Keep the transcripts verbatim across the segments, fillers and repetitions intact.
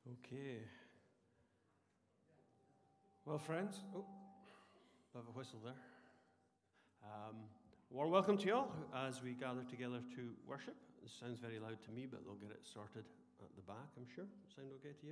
Okay. Well, friends, oh, I have a whistle there. Um, warm welcome to you all as we gather together to worship. This sounds very loud to me, but they'll get it sorted at the back, I'm sure. Sound okay to you?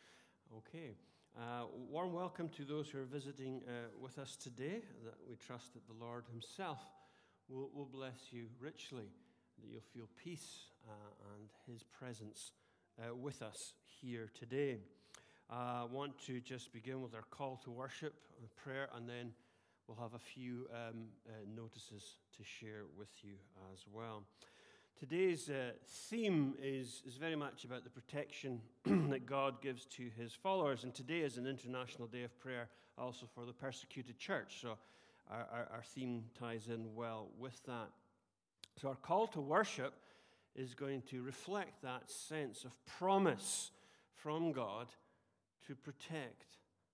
Okay. Uh, warm welcome to those who are visiting uh, with us today. That we trust that the Lord himself will, will bless you richly, that you'll feel peace uh, and his presence uh, with us here today. I uh, want to just begin with our call to worship and prayer, and then we'll have a few um, uh, notices to share with you as well. Today's uh, theme is, is very much about the protection that God gives to his followers, and today is an international day of prayer also for the persecuted church, so our, our, our theme ties in well with that. So our call to worship is going to reflect that sense of promise from God to protect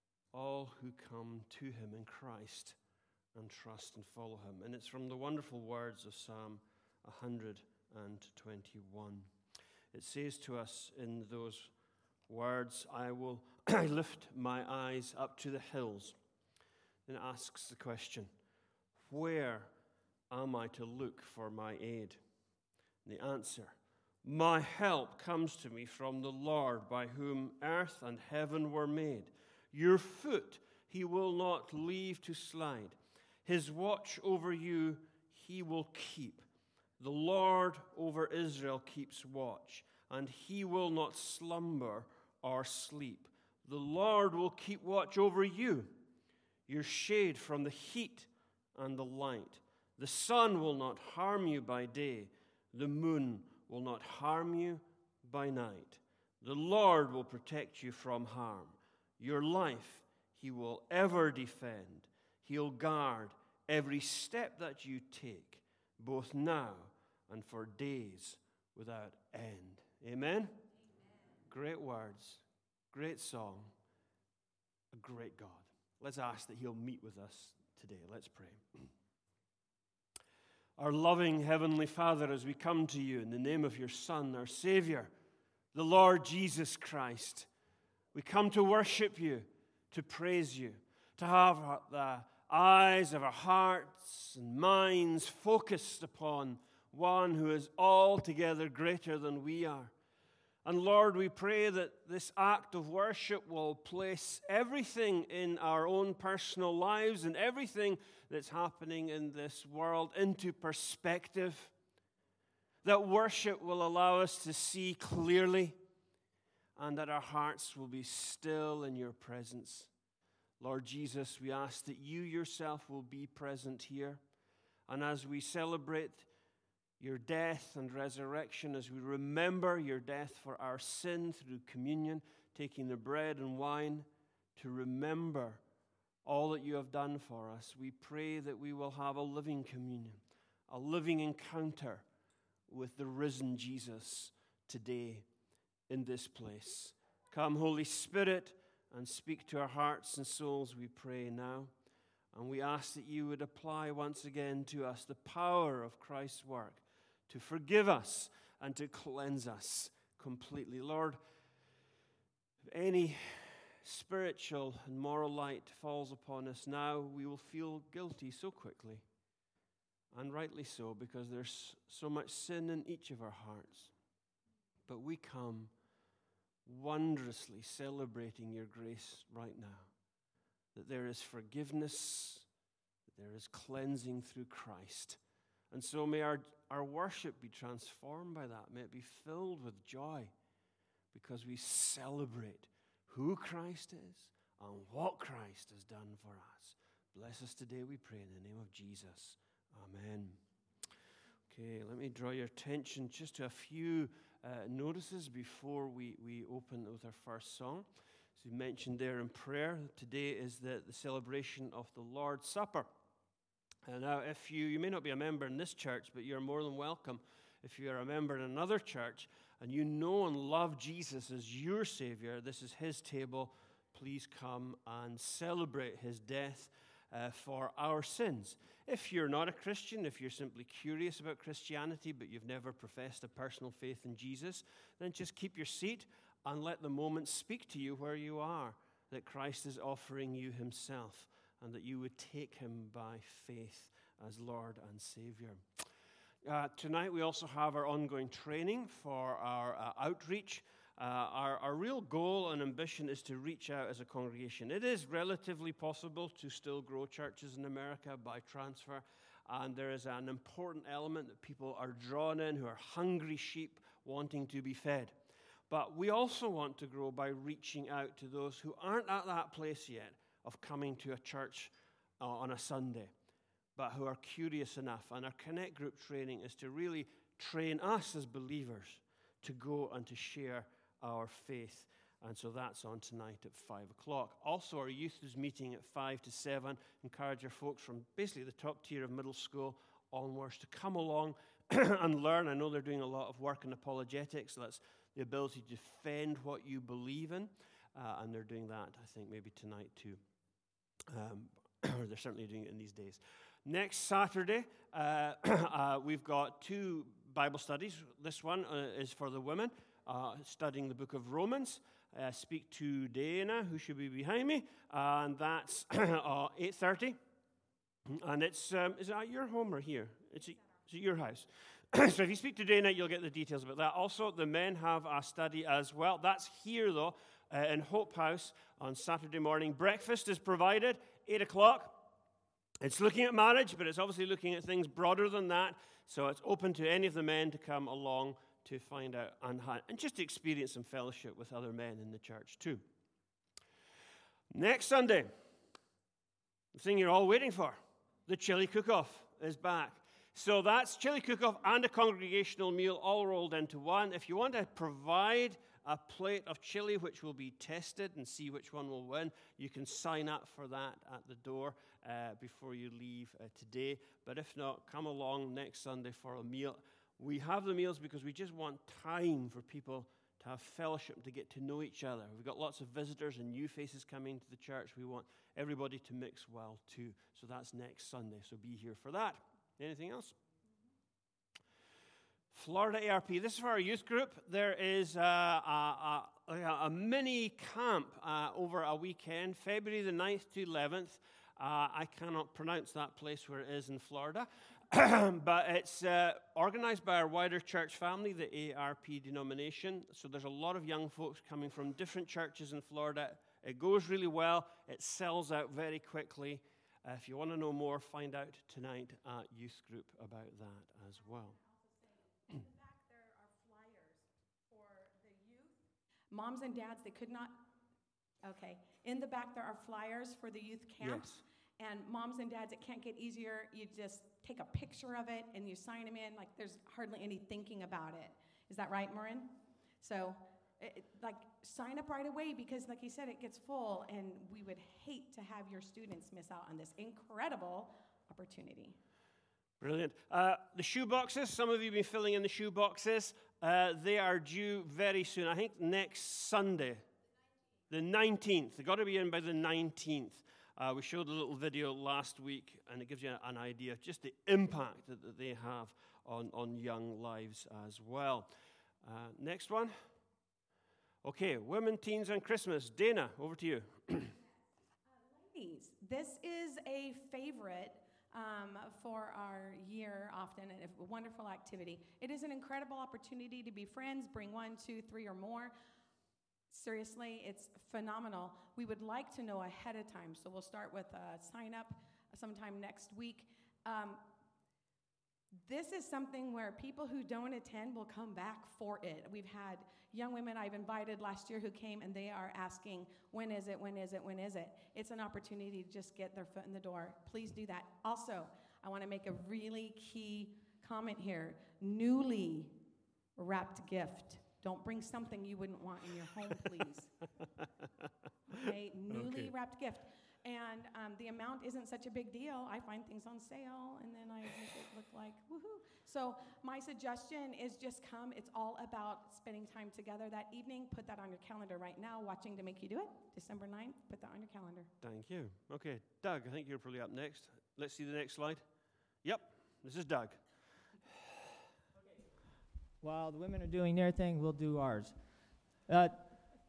all who come to him in Christ and trust and follow him. And it's from the wonderful words of Psalm one twenty-one. It says to us in those words, I will lift my eyes up to the hills. Then it asks the question, where am I to look for my aid? And the answer, my help comes to me from the Lord, by whom earth and heaven were made. Your foot he will not leave to slide. His watch over you he will keep. The Lord over Israel keeps watch, and he will not slumber or sleep. The Lord will keep watch over you, your shade from the heat and the light. The sun will not harm you by day. The moon will not harm you by night. The Lord will protect you from harm. Your life he will ever defend. He'll guard every step that you take, both now and for days without end. Amen? Amen. Great words, great song, a great God. Let's ask that he'll meet with us today. Let's pray. Our loving Heavenly Father, as we come to you in the name of your Son, our Savior, the Lord Jesus Christ, we come to worship you, to praise you, to have the eyes of our hearts and minds focused upon one who is altogether greater than we are. And Lord, we pray that this act of worship will place everything in our own personal lives and everything that's happening in this world into perspective. That worship will allow us to see clearly, and that our hearts will be still in your presence. Lord Jesus, we ask that you yourself will be present here. And as we celebrate your death and resurrection, as we remember your death for our sin through communion, taking the bread and wine to remember all that you have done for us, we pray that we will have a living communion, a living encounter with the risen Jesus today in this place. Come, Holy Spirit, and speak to our hearts and souls, we pray now. And we ask that you would apply once again to us the power of Christ's work to forgive us and to cleanse us completely. Lord, if any spiritual and moral light falls upon us now, we will feel guilty so quickly, and rightly so, because there's so much sin in each of our hearts. But we come wondrously celebrating your grace right now, that there is forgiveness, that there is cleansing through Christ. And so may our, our worship be transformed by that. May it be filled with joy, because we celebrate who Christ is and what Christ has done for us. Bless us today, we pray, in the name of Jesus. Amen. Okay, let me draw your attention just to a few uh, notices before we, we open with our first song. As we mentioned there in prayer, today is the, the celebration of the Lord's Supper. And now, if you, you may not be a member in this church, but you're more than welcome if you are a member in another church and you know and love Jesus as your Savior. This is his table. Please come and celebrate his death uh, for our sins. If you're not a Christian, if you're simply curious about Christianity, but you've never professed a personal faith in Jesus, then just keep your seat and let the moment speak to you where you are, that Christ is offering you himself, and that you would take him by faith as Lord and Savior. Uh, tonight we also have our ongoing training for our uh, outreach. Uh, our, our real goal and ambition is to reach out as a congregation. It is relatively possible to still grow churches in America by transfer, and there is an important element that people are drawn in who are hungry sheep wanting to be fed. But we also want to grow by reaching out to those who aren't at that place yet of coming to a church uh, on a Sunday, but who are curious enough. And our Connect Group training is to really train us as believers to go and to share our faith. And so that's on tonight at five o'clock. Also, our youth is meeting at five to seven. Encourage our folks from basically the top tier of middle school onwards to come along and learn. I know they're doing a lot of work in apologetics. So that's the ability to defend what you believe in. Uh, and they're doing that, I think, maybe tonight too. Um, or they're certainly doing it in these days. Next Saturday, uh, uh, we've got two Bible studies. This one uh, is for the women, uh, studying the book of Romans. Uh, speak to Dana, who should be behind me, and that's uh, eight thirty. And it's, um, is it at your home or here? It's, a, it's at your house. So if you speak to Dana, you'll get the details about that. Also, the men have a study as well. That's here, though, uh, in Hope House on Saturday morning. Breakfast is provided, eight o'clock. It's looking at marriage, but it's obviously looking at things broader than that. So it's open to any of the men to come along to find out and, and just to experience some fellowship with other men in the church too. Next Sunday, the thing you're all waiting for, the chili cook-off is back. So that's chili cook-off and a congregational meal all rolled into one. If you want to provide a plate of chili, which will be tested and see which one will win, you can sign up for that at the door uh, before you leave uh, today. But if not, come along next Sunday for a meal. We have the meals because we just want time for people to have fellowship, to get to know each other. We've got lots of visitors and new faces coming to the church. We want everybody to mix well too. So that's next Sunday, so be here for that. Anything else? Florida A R P. This is for our youth group. There is a, a, a, a mini camp uh, over a weekend, February the ninth to eleventh. Uh, I cannot pronounce that place where it is in Florida. But it's uh, organized by our wider church family, the A R P denomination. So there's a lot of young folks coming from different churches in Florida. It goes really well. It sells out very quickly. Uh, if you want to know more, find out tonight at youth group about that as well. In the back there are flyers for the youth. Moms and dads, they could not, okay. In the back there are flyers for the youth camp. Yes. And moms and dads, it can't get easier. You just take a picture of it and you sign them in. Like there's hardly any thinking about it. Is that right, Marin? So, it, like, sign up right away because, like you said, it gets full, and we would hate to have your students miss out on this incredible opportunity. Brilliant. Uh, the shoe boxes, some of you have been filling in the shoe boxes. Uh, they are due very soon. I think next Sunday, the nineteenth. They've got to be in by the nineteenth. Uh, we showed a little video last week, and it gives you an idea of just the impact that, that they have on, on young lives as well. Uh, next one. Okay, women, teens, and Christmas. Dana, over to you. uh, ladies, this is a favorite um, for our year often, and a wonderful activity. It is an incredible opportunity to be friends, bring one, two, three, or more. Seriously, it's phenomenal. We would like to know ahead of time, so we'll start with a sign up sometime next week. Um, this is something where people who don't attend will come back for it. We've had young women I've invited last year who came, and they are asking, when is it, when is it, when is it? It's an opportunity to just get their foot in the door. Please do that. Also, I want to make a really key comment here. Newly wrapped gift. Don't bring something you wouldn't want in your home, please. Okay, newly okay. wrapped gift. And um, the amount isn't such a big deal. I find things on sale, and then I make it look like woohoo. So my suggestion is just come. It's all about spending time together that evening. Put that on your calendar right now. Watching to make you do it. December ninth, put that on your calendar. Thank you. Okay, Doug, I think you're probably up next. Let's see the next slide. Yep, this is Doug. While the women are doing their thing, we'll do ours. Uh,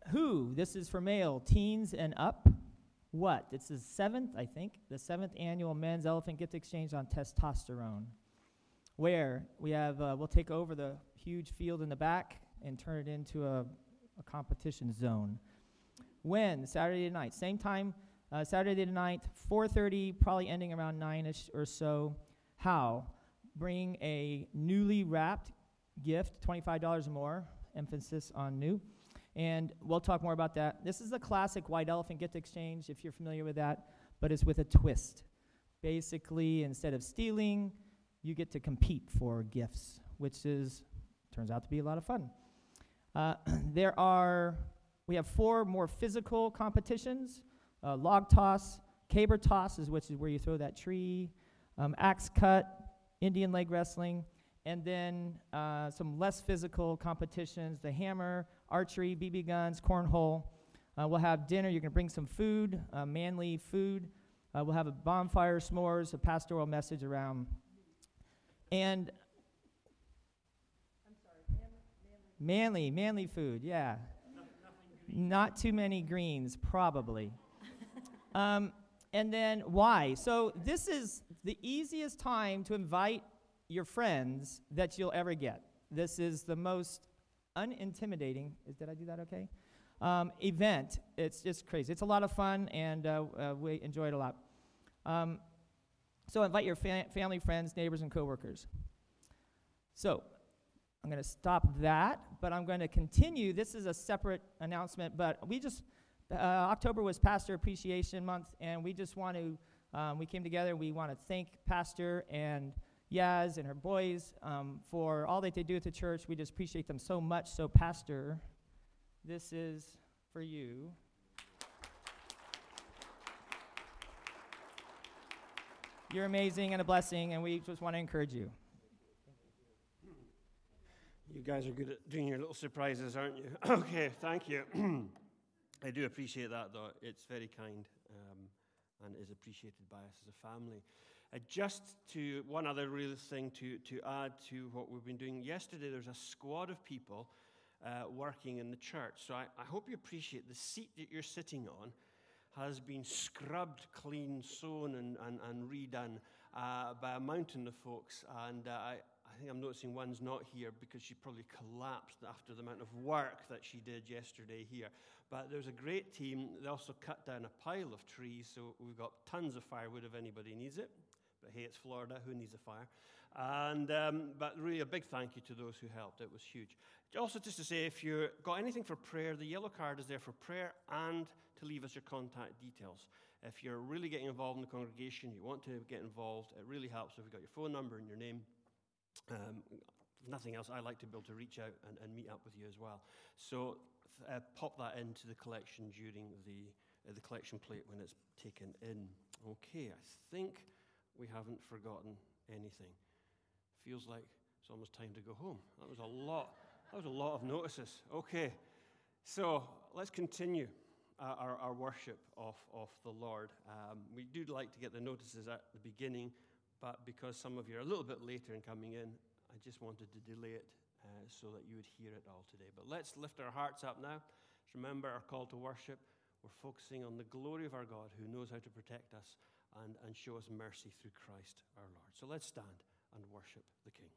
who? This is for male, teens and up. What? It's the seventh, I think, the seventh annual Men's Elephant Gift Exchange on Testosterone. Where we have, uh, we'll take over the huge field in the back and turn it into a, a competition zone. When? Saturday night. Same time, uh, Saturday night, four thirty, probably ending around nine-ish or so. How? Bring a newly wrapped gift, twenty-five dollars or more, emphasis on new. And we'll talk more about that. This is a classic White Elephant Gift Exchange, if you're familiar with that, but it's with a twist. Basically, instead of stealing, you get to compete for gifts, which is, turns out to be a lot of fun. Uh, there are, we have four more physical competitions, uh, log toss, caber toss, is which is where you throw that tree, um, axe cut, Indian leg wrestling, and then uh, some less physical competitions, the hammer, archery, B B guns, cornhole. Uh, we'll have dinner. You're going to bring some food, uh, manly food. Uh, we'll have a bonfire, s'mores, a pastoral message around. And, I'm sorry, manly, manly, manly food, yeah. Not too many greens, probably. um, and then why? So this is the easiest time to invite your friends that you'll ever get. This is the most unintimidating, is, did I do that okay? Um, event. It's just crazy. It's a lot of fun, and uh, uh, we enjoy it a lot. Um, so invite your fa- family, friends, neighbors, and coworkers. So I'm going to stop that, but I'm going to continue. This is a separate announcement, but we just, uh, October was Pastor Appreciation Month, and we just want to, um, we came together, we want to thank Pastor and Yaz and her boys um, for all that they do at the church. We just appreciate them so much. So, Pastor, this is for you. You're amazing and a blessing, and we just want to encourage you. You guys are good at doing your little surprises, aren't you? Okay, thank you. I do appreciate that, though. It's very kind um, and is appreciated by us as a family. Uh, just to one other real thing to, to add to what we've been doing. Yesterday, there was a squad of people uh, working in the church. So I, I hope you appreciate the seat that you're sitting on has been scrubbed clean, sewn, and, and, and redone uh, by a mountain of folks. And uh, I, I think I'm noticing one's not here because she probably collapsed after the amount of work that she did yesterday here. But there's a great team. They also cut down a pile of trees, so we've got tons of firewood if anybody needs it. But hey, it's Florida, who needs a fire? And um, but really a big thank you to those who helped. It was huge. Also, just to say, if you've got anything for prayer, the yellow card is there for prayer and to leave us your contact details. If you're really getting involved in the congregation, you want to get involved, it really helps if you've got your phone number and your name. Um, if nothing else, I like to be able to reach out and, and meet up with you as well. So uh, pop that into the collection during the, uh, the collection plate when it's taken in. Okay, I think we haven't forgotten anything. Feels like it's almost time to go home. That was a lot. That was a lot of notices. Okay, so let's continue uh, our, our worship of, of the Lord. Um, we do like to get the notices at the beginning, but because some of you are a little bit later in coming in, I just wanted to delay it uh, so that you would hear it all today. But let's lift our hearts up now. Remember our call to worship. We're focusing on the glory of our God who knows how to protect us and, and show us mercy through Christ our Lord. So let's stand and worship the King.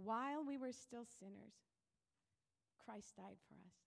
while we were still sinners, Christ died for us.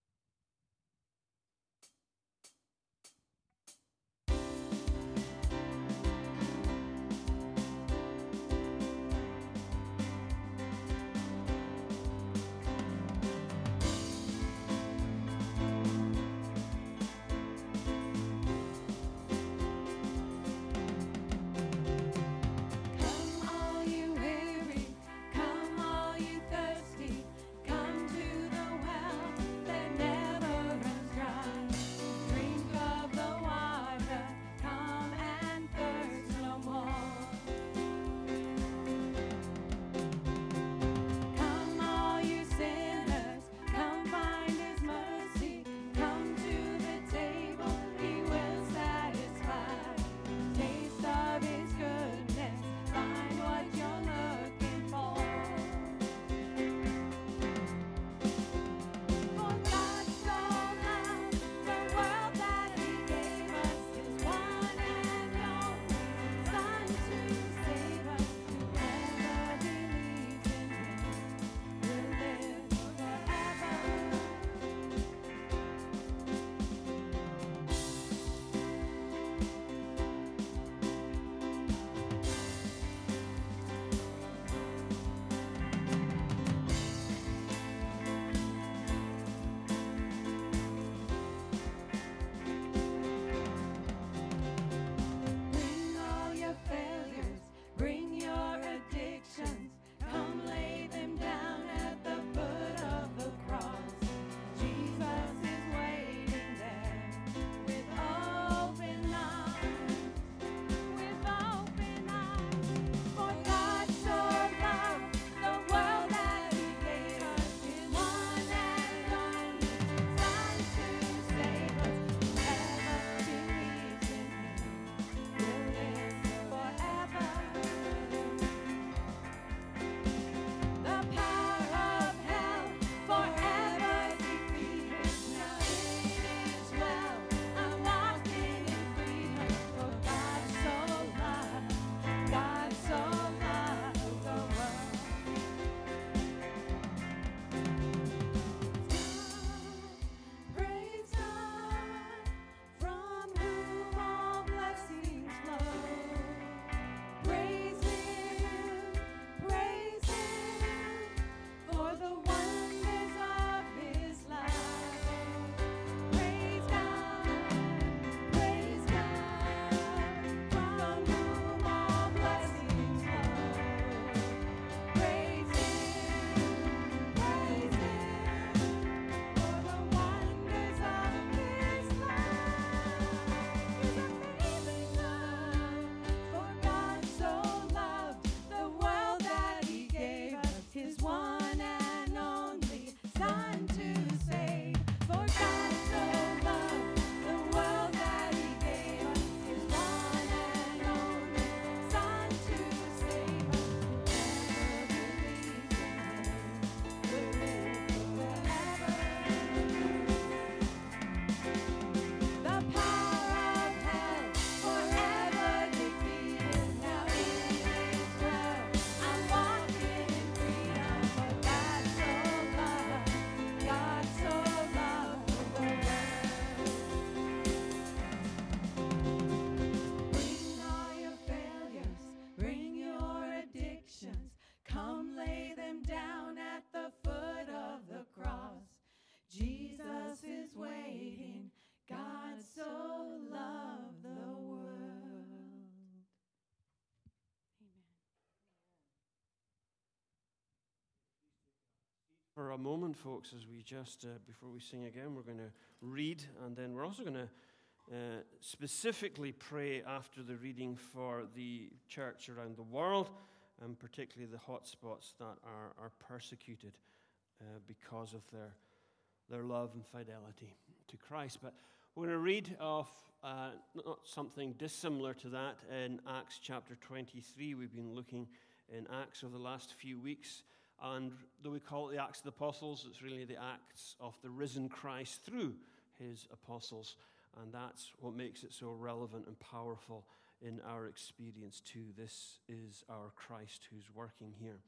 For a moment, folks, as we just, uh, before we sing again, we're going to read, and then we're also going to uh, specifically pray after the reading for the church around the world, and particularly the hotspots that are, are persecuted uh, because of their, their love and fidelity to Christ. But we're going to read of uh, not something dissimilar to that in Acts chapter twenty-three. We've been looking in Acts over the last few weeks. And though we call it the Acts of the Apostles, it's really the Acts of the risen Christ through his apostles. And that's what makes it so relevant and powerful in our experience too. This is our Christ who's working here.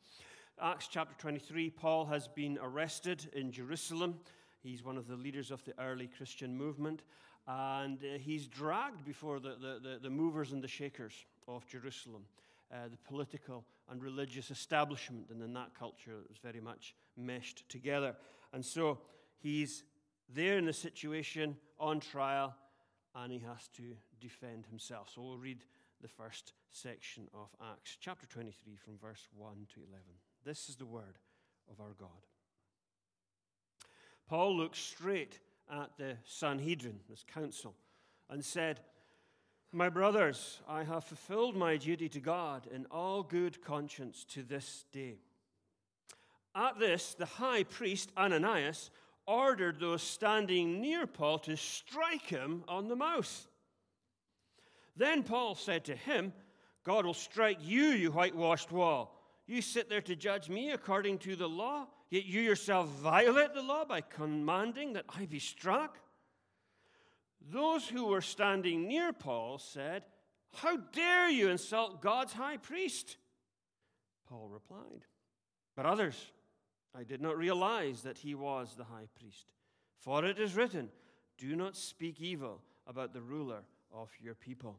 Acts chapter twenty-three, Paul has been arrested in Jerusalem. He's one of the leaders of the early Christian movement. And uh, he's dragged before the, the, the, the movers and the shakers of Jerusalem, uh, the political and religious establishment. And in that culture, it was very much meshed together. And so he's there in the situation, on trial, and he has to defend himself. So we'll read the first section of Acts, chapter twenty-three, from verse one to eleven. This is the word of our God. Paul looked straight at the Sanhedrin, this council, and said, "My brothers, I have fulfilled my duty to God in all good conscience to this day." At this, the high priest Ananias ordered those standing near Paul to strike him on the mouth. Then Paul said to him, "God will strike you, you whitewashed wall. You sit there to judge me according to the law, yet you yourself violate the law by commanding that I be struck." Those who were standing near Paul said, "How dare you insult God's high priest?" Paul replied, "But others, I did not realize that he was the high priest. For it is written, 'Do not speak evil about the ruler of your people.'"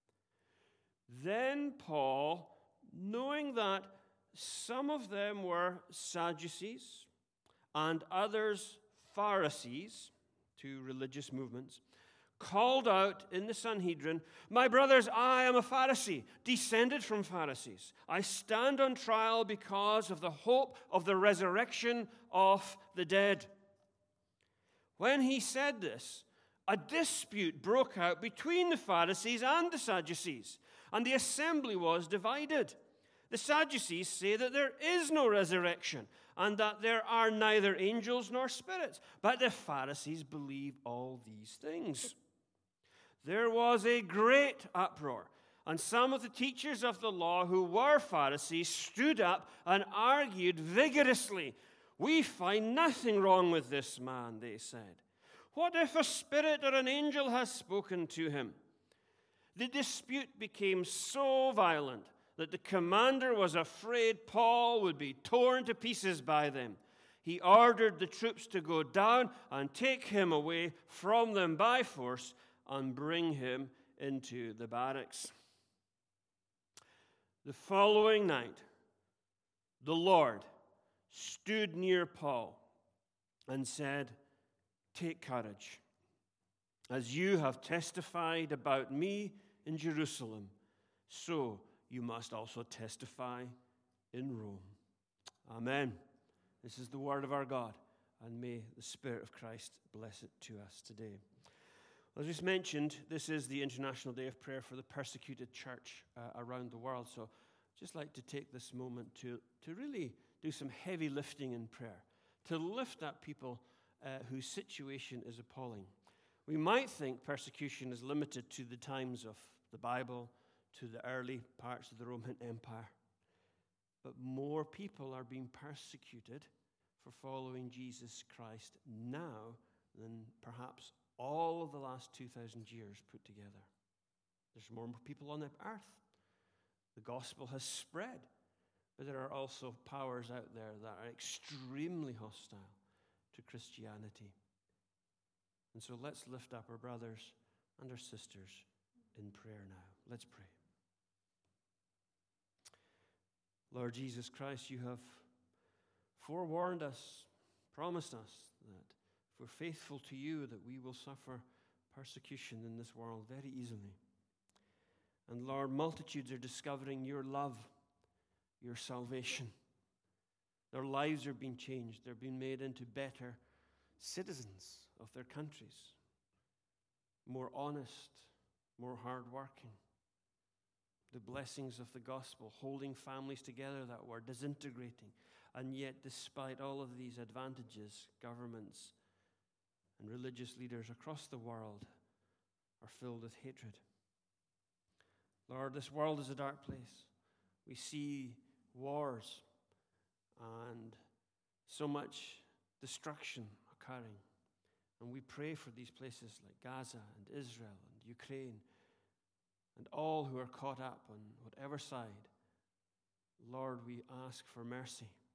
Then Paul, knowing that some of them were Sadducees and others Pharisees, two religious movements, called out in the Sanhedrin, "My brothers, I am a Pharisee, descended from Pharisees. I stand on trial because of the hope of the resurrection of the dead." When he said this, a dispute broke out between the Pharisees and the Sadducees, and the assembly was divided. The Sadducees say that there is no resurrection and that there are neither angels nor spirits, but the Pharisees believe all these things. There was a great uproar, and some of the teachers of the law who were Pharisees stood up and argued vigorously. "We find nothing wrong with this man," they said. "What if a spirit or an angel has spoken to him?" The dispute became so violent that the commander was afraid Paul would be torn to pieces by them. He ordered the troops to go down and take him away from them by force and bring him into the barracks. The following night, the Lord stood near Paul and said, "Take courage. As you have testified about me in Jerusalem, so you must also testify in Rome." Amen. This is the word of our God, and may the Spirit of Christ bless it to us today. As just mentioned, this is the International Day of Prayer for the persecuted church uh, around the world. So I'd just like to take this moment to, to really do some heavy lifting in prayer, to lift up people uh, whose situation is appalling. We might think persecution is limited to the times of the Bible, to the early parts of the Roman Empire. But more people are being persecuted for following Jesus Christ now than perhaps all of the last two thousand years put together. There's more people on the earth. The gospel has spread, but there are also powers out there that are extremely hostile to Christianity. And so let's lift up our brothers and our sisters in prayer now. Let's pray. Lord Jesus Christ, you have forewarned us, promised us that if we're faithful to you, that we will suffer persecution in this world very easily. And Lord, multitudes are discovering your love, your salvation. Their lives are being changed. They're being made into better citizens of their countries, more honest, more hardworking. The blessings of the gospel, holding families together that were disintegrating. And yet, despite all of these advantages, governments and religious leaders across the world are filled with hatred. Lord, this world is a dark place. We see wars and so much destruction occurring. And we pray for these places like Gaza and Israel and Ukraine and all who are caught up on whatever side. Lord, we ask for mercy.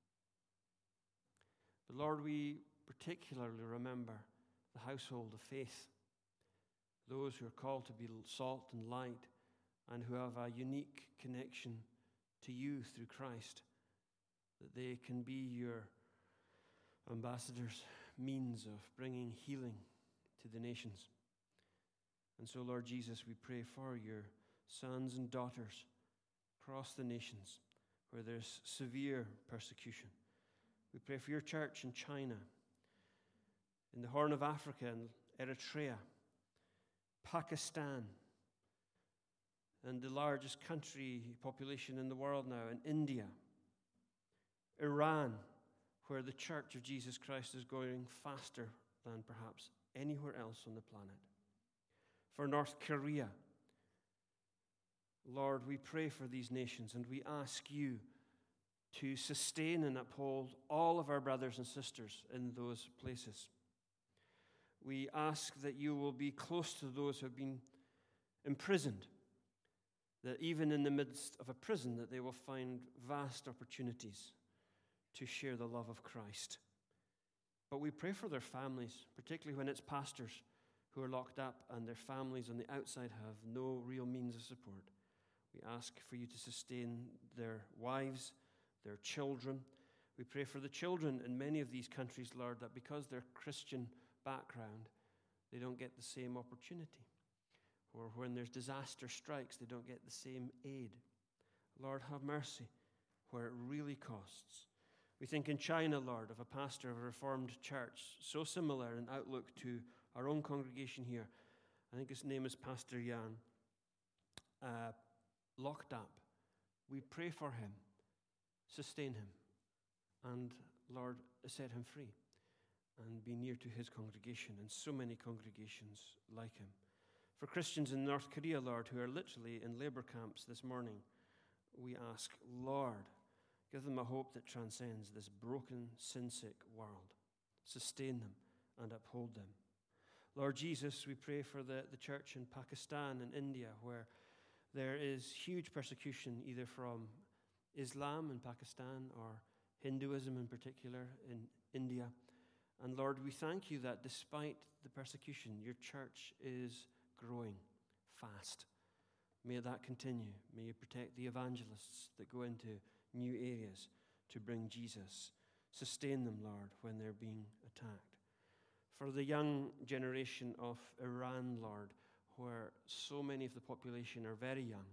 But Lord, we particularly remember the household of faith, those who are called to be salt and light and who have a unique connection to you through Christ, that they can be your ambassadors, means of bringing healing to the nations. And so, Lord Jesus, we pray for your sons and daughters across the nations where there's severe persecution. We pray for your church in China, in the Horn of Africa and Eritrea, Pakistan, and the largest country population in the world now, in India, Iran, where the Church of Jesus Christ is going faster than perhaps anywhere else on the planet. For North Korea, Lord, we pray for these nations and we ask you to sustain and uphold all of our brothers and sisters in those places. We ask that you will be close to those who have been imprisoned, that even in the midst of a prison, that they will find vast opportunities to share the love of Christ. But we pray for their families, particularly when it's pastors who are locked up and their families on the outside have no real means of support. We ask for you to sustain their wives, their children. We pray for the children in many of these countries, Lord, that because they're Christian background, they don't get the same opportunity. Or when there's disaster strikes, they don't get the same aid. Lord, have mercy where it really costs. We think in China, Lord, of a pastor of a Reformed church, so similar in outlook to our own congregation here. I think his name is Pastor Yan, uh, locked up. We pray for him, sustain him, and, Lord, set him free and be near to his congregation and so many congregations like him. For Christians in North Korea, Lord, who are literally in labor camps this morning, we ask, Lord, give them a hope that transcends this broken, sin-sick world. Sustain them and uphold them. Lord Jesus, we pray for the, the church in Pakistan and India, where there is huge persecution either from Islam in Pakistan or Hinduism in particular in India. And Lord, we thank you that despite the persecution, your church is growing fast. May that continue. May you protect the evangelists that go into new areas to bring Jesus. Sustain them, Lord, when they're being attacked. For the young generation of Iran, Lord, where so many of the population are very young,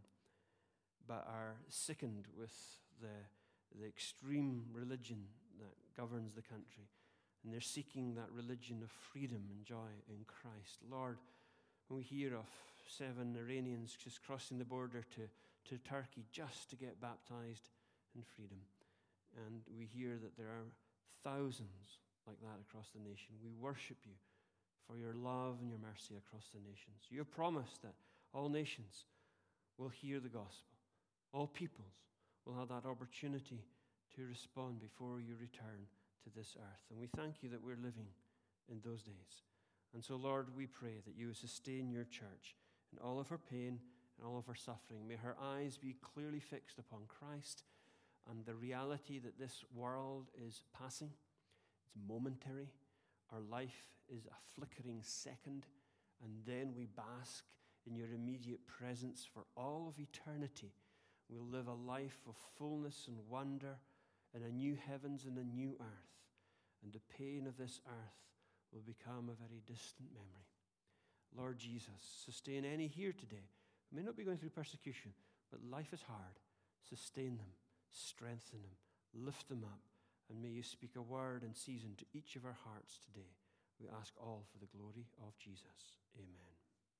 but are sickened with the, the extreme religion that governs the country. And they're seeking that religion of freedom and joy in Christ. Lord, when we hear of seven Iranians just crossing the border to, to Turkey just to get baptized in freedom, and we hear that there are thousands like that across the nation, we worship you for your love and your mercy across the nations. You have promised that all nations will hear the gospel. All peoples will have that opportunity to respond before you return to this earth. And we thank you that we're living in those days. And so, Lord, we pray that you would sustain your church in all of her pain and all of her suffering. May her eyes be clearly fixed upon Christ and the reality that this world is passing. It's momentary. Our life is a flickering second, and then we bask in your immediate presence for all of eternity. We'll live a life of fullness and wonder in a new heavens and a new earth, and the pain of this earth will become a very distant memory. Lord Jesus, sustain any here today who may not be going through persecution, but life is hard. Sustain them, strengthen them, lift them up, and may you speak a word in season to each of our hearts today. We ask all for the glory of Jesus. Amen.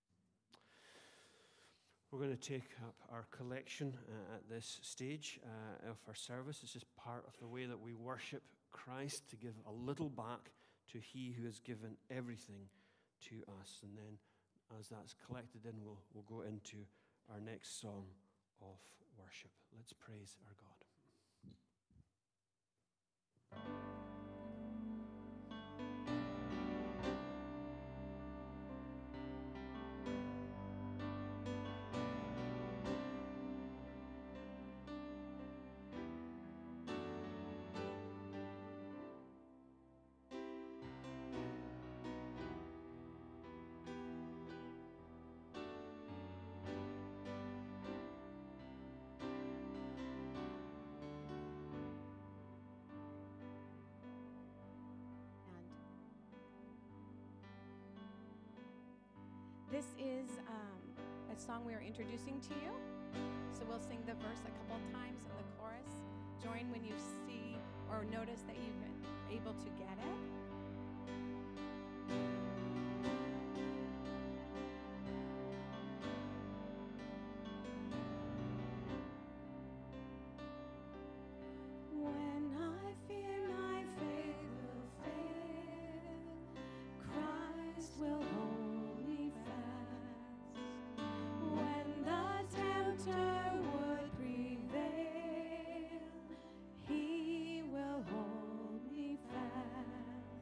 We're going to take up our collection uh, at this stage uh, of our service. It's just part of the way that we worship Christ, to give a little back to he who has given everything to us. And then as that's collected in, we'll, we'll go into our next song of worship. Let's praise our God. This is um, a song we are introducing to you. So we'll sing the verse a couple times and the chorus. Join when you see or notice that you've been able to get it. When I fear my faith will fail, Christ will hold me fast. When the tempter would prevail, He will hold me fast.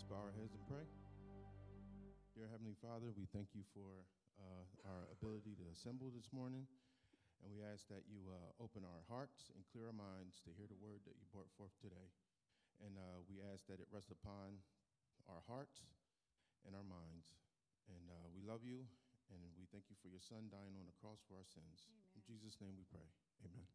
Let's bow our heads and pray. Dear Heavenly Father, we thank you for uh, our ability to assemble this morning, and we ask that you uh, open our hearts and clear our minds to hear the word that you brought forth today. And uh, we ask that it rest upon our hearts and our minds. And uh, we love you, and we thank you for your Son dying on the cross for our sins. Amen. In Jesus' name we pray. Amen.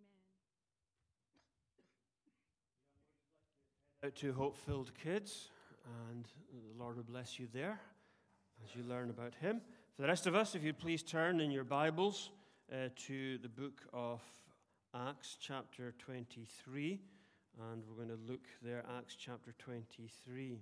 Amen. Out to hope-filled kids, and the Lord will bless you there as you learn about Him. For the rest of us, if you'd please turn in your Bibles uh, to the book of Acts, chapter twenty-three, and we're going to look there, Acts chapter twenty-three.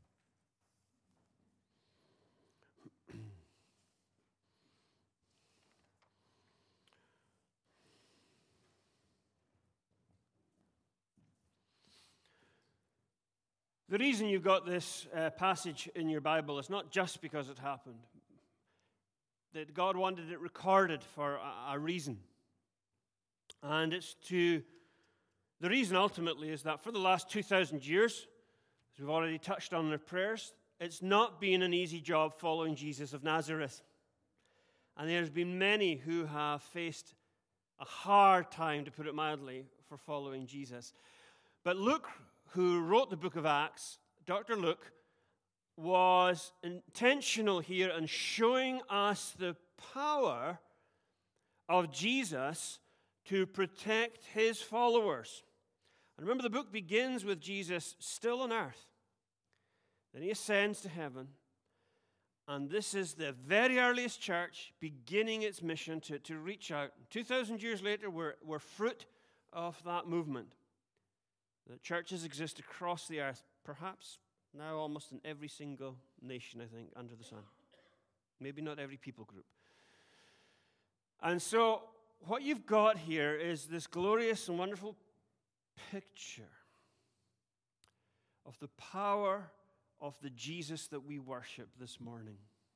The reason you've got this uh, passage in your Bible is not just because it happened. That God wanted it recorded for a, a reason. And it's to, the reason ultimately is that for the last two thousand years, as we've already touched on in our prayers, it's not been an easy job following Jesus of Nazareth. And there's been many who have faced a hard time, to put it mildly, for following Jesus. But Luke, who wrote the book of Acts, Doctor Luke, was intentional here in showing us the power of Jesus to protect his followers. And remember, the book begins with Jesus still on earth. Then he ascends to heaven. And this is the very earliest church beginning its mission to, to reach out. two thousand years later, we're, we're fruit of that movement. The churches exist across the earth, perhaps now almost in every single nation, I think, under the sun. Maybe not every people group. And so what you've got here is this glorious and wonderful picture of the power of the Jesus that we worship this morning.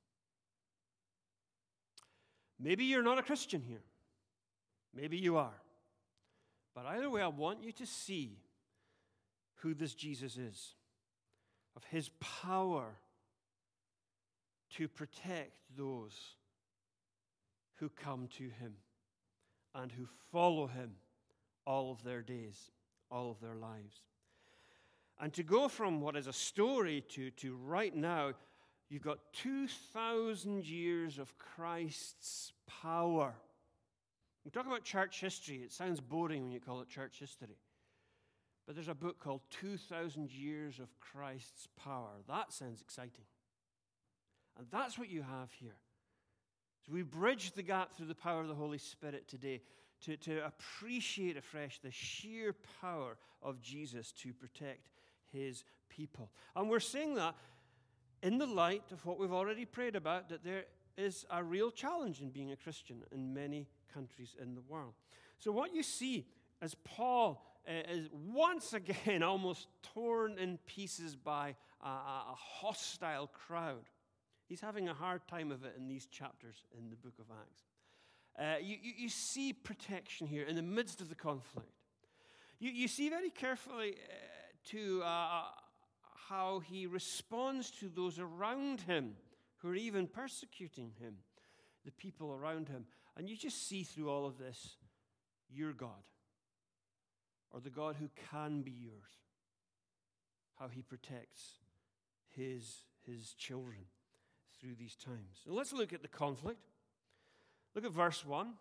Maybe you're not a Christian here. Maybe you are. But either way, I want you to see who this Jesus is, of his power to protect those who come to him and who follow him all of their days, all of their lives. And to go from what is a story to, to right now, you've got two thousand years of Christ's power. We talk about church history. It sounds boring when you call it church history. But there's a book called two thousand Years of Christ's Power. That sounds exciting. And that's what you have here. So we bridge the gap through the power of the Holy Spirit today to, to appreciate afresh the sheer power of Jesus to protect his people. And we're saying that in the light of what we've already prayed about, that there is a real challenge in being a Christian in many countries in the world. So what you see as Paul uh, is once again almost torn in pieces by a, a hostile crowd. He's having a hard time of it in these chapters in the book of Acts. Uh, you, you, you see protection here in the midst of the conflict. You, you see very carefully uh, to uh, how he responds to those around him who are even persecuting him, the people around him. And you just see through all of this, your God, or the God who can be yours, how he protects his, his children through these times. So let's look at the conflict. Look at verse one.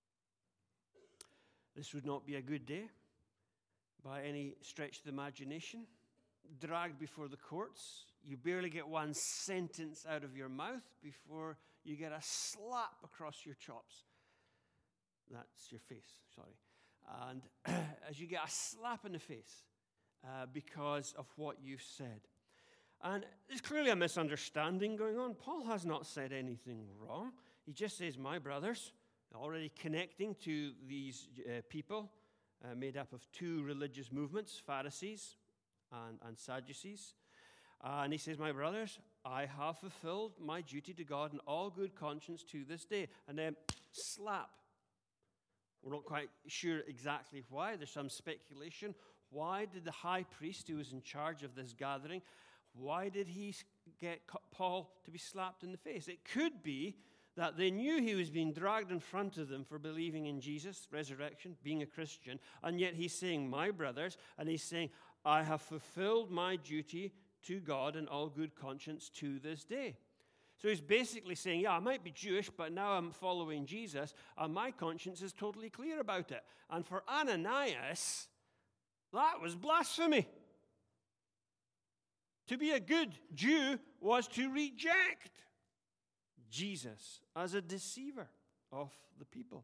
This would not be a good day by any stretch of the imagination. Dragged before the courts. You barely get one sentence out of your mouth before you get a slap across your chops. That's your face, sorry. And as you get a slap in the face uh, because of what you've said. And there's clearly a misunderstanding going on. Paul has not said anything wrong. He just says, my brothers, already connecting to these uh, people uh, made up of two religious movements, Pharisees and, and Sadducees. Uh, and he says, my brothers, I have fulfilled my duty to God in all good conscience to this day. And then slap. We're not quite sure exactly why. There's some speculation. Why did the high priest who was in charge of this gathering, Why did he get Paul to be slapped in the face? It could be that they knew he was being dragged in front of them for believing in Jesus, resurrection, being a Christian, and yet he's saying, my brothers, and he's saying, I have fulfilled my duty to God in all good conscience to this day. So he's basically saying, yeah, I might be Jewish, but now I'm following Jesus, and my conscience is totally clear about it. And for Ananias, that was blasphemy. To be a good Jew was to reject Jesus as a deceiver of the people.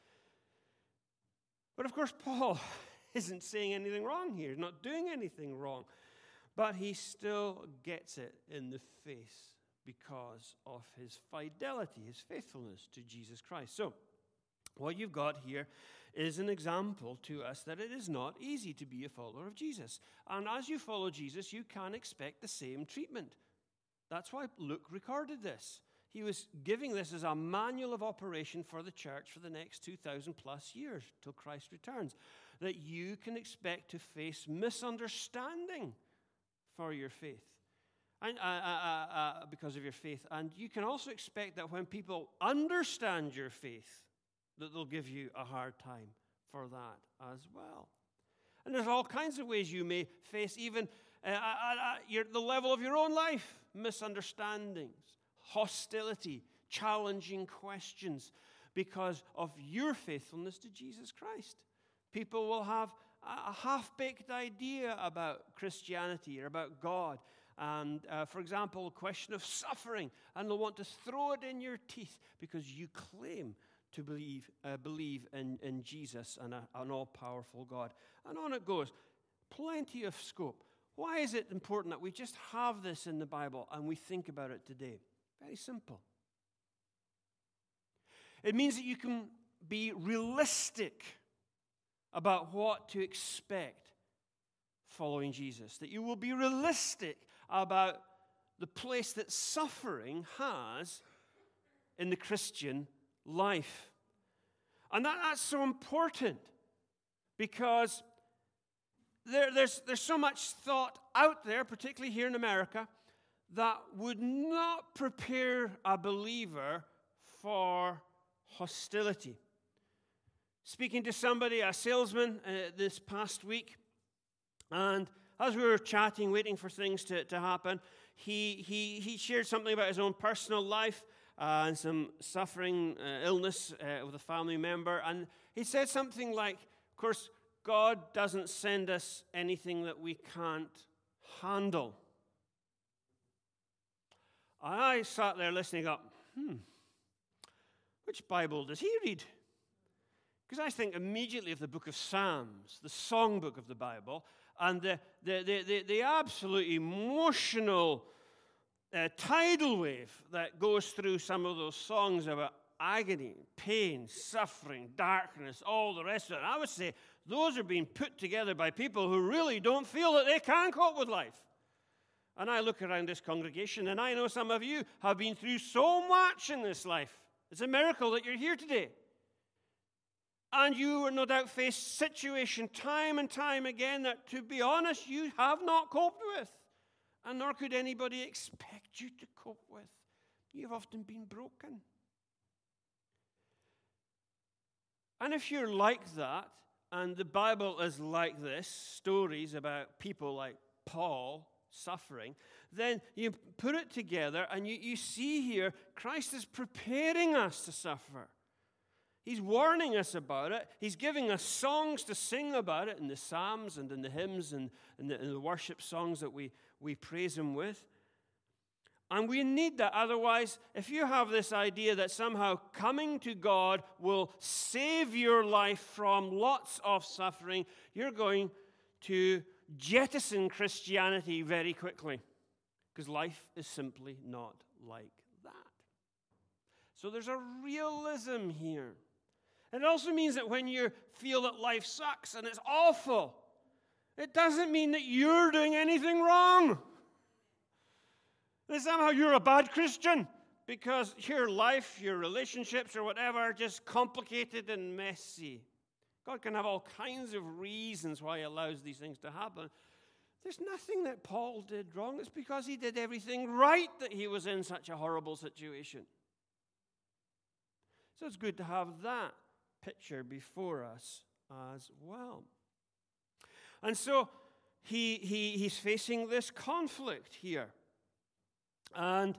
But of course, Paul isn't saying anything wrong here. He's not doing anything wrong. But he still gets it in the face because of his fidelity, his faithfulness to Jesus Christ. So, what you've got here is an example to us that it is not easy to be a follower of Jesus. And as you follow Jesus, you can expect the same treatment. That's why Luke recorded this. He was giving this as a manual of operation for the church for the next two thousand plus years till Christ returns. That you can expect to face misunderstanding for your faith. And, uh, uh, uh, because of your faith. And you can also expect that when people understand your faith, that they'll give you a hard time for that as well. And there's all kinds of ways you may face even uh, uh, uh, your, the level of your own life, misunderstandings, hostility, challenging questions because of your faithfulness to Jesus Christ. People will have a half-baked idea about Christianity or about God. And, uh, for example, a question of suffering, and they'll want to throw it in your teeth because you claim to believe uh, believe in, in Jesus and a, an all-powerful God. And on it goes. Plenty of scope. Why is it important that we just have this in the Bible and we think about it today? Very simple. It means that you can be realistic about what to expect following Jesus. That you will be realistic about the place that suffering has in the Christian life. And that, that's so important because there, there's, there's so much thought out there, particularly here in America, that would not prepare a believer for hostility. Speaking to somebody, a salesman, uh, this past week, and as we were chatting, waiting for things to, to happen, he, he, he shared something about his own personal life uh, and some suffering, uh, illness uh, with a family member. And he said something like, of course, God doesn't send us anything that we can't handle. And I sat there listening up, hmm, which Bible does he read? Because I think immediately of the book of Psalms, the songbook of the Bible, and the, the, the, the, the absolute emotional uh, tidal wave that goes through some of those songs about agony, pain, suffering, darkness, all the rest of it. I would say those are being put together by people who really don't feel that they can cope with life. And I look around this congregation, and I know some of you have been through so much in this life. It's a miracle that you're here today. And you will no doubt face situation time and time again that, to be honest, you have not coped with. And nor could anybody expect you to cope with. You've often been broken. And if you're like that, and the Bible is like this, stories about people like Paul suffering, then you put it together and you, you see here Christ is preparing us to suffer. He's warning us about it. He's giving us songs to sing about it in the Psalms and in the hymns and in the, in the worship songs that we, we praise Him with. And we need that. Otherwise, if you have this idea that somehow coming to God will save your life from lots of suffering, you're going to jettison Christianity very quickly. Because life is simply not like that. So there's a realism here. It also means that when you feel that life sucks and it's awful, it doesn't mean that you're doing anything wrong. That somehow you're a bad Christian because your life, your relationships or whatever are just complicated and messy. God can have all kinds of reasons why He allows these things to happen. there's nothing that Paul did wrong. It's because he did everything right that he was in such a horrible situation. So it's good to have that picture before us as well. And so he, he he's facing this conflict here. And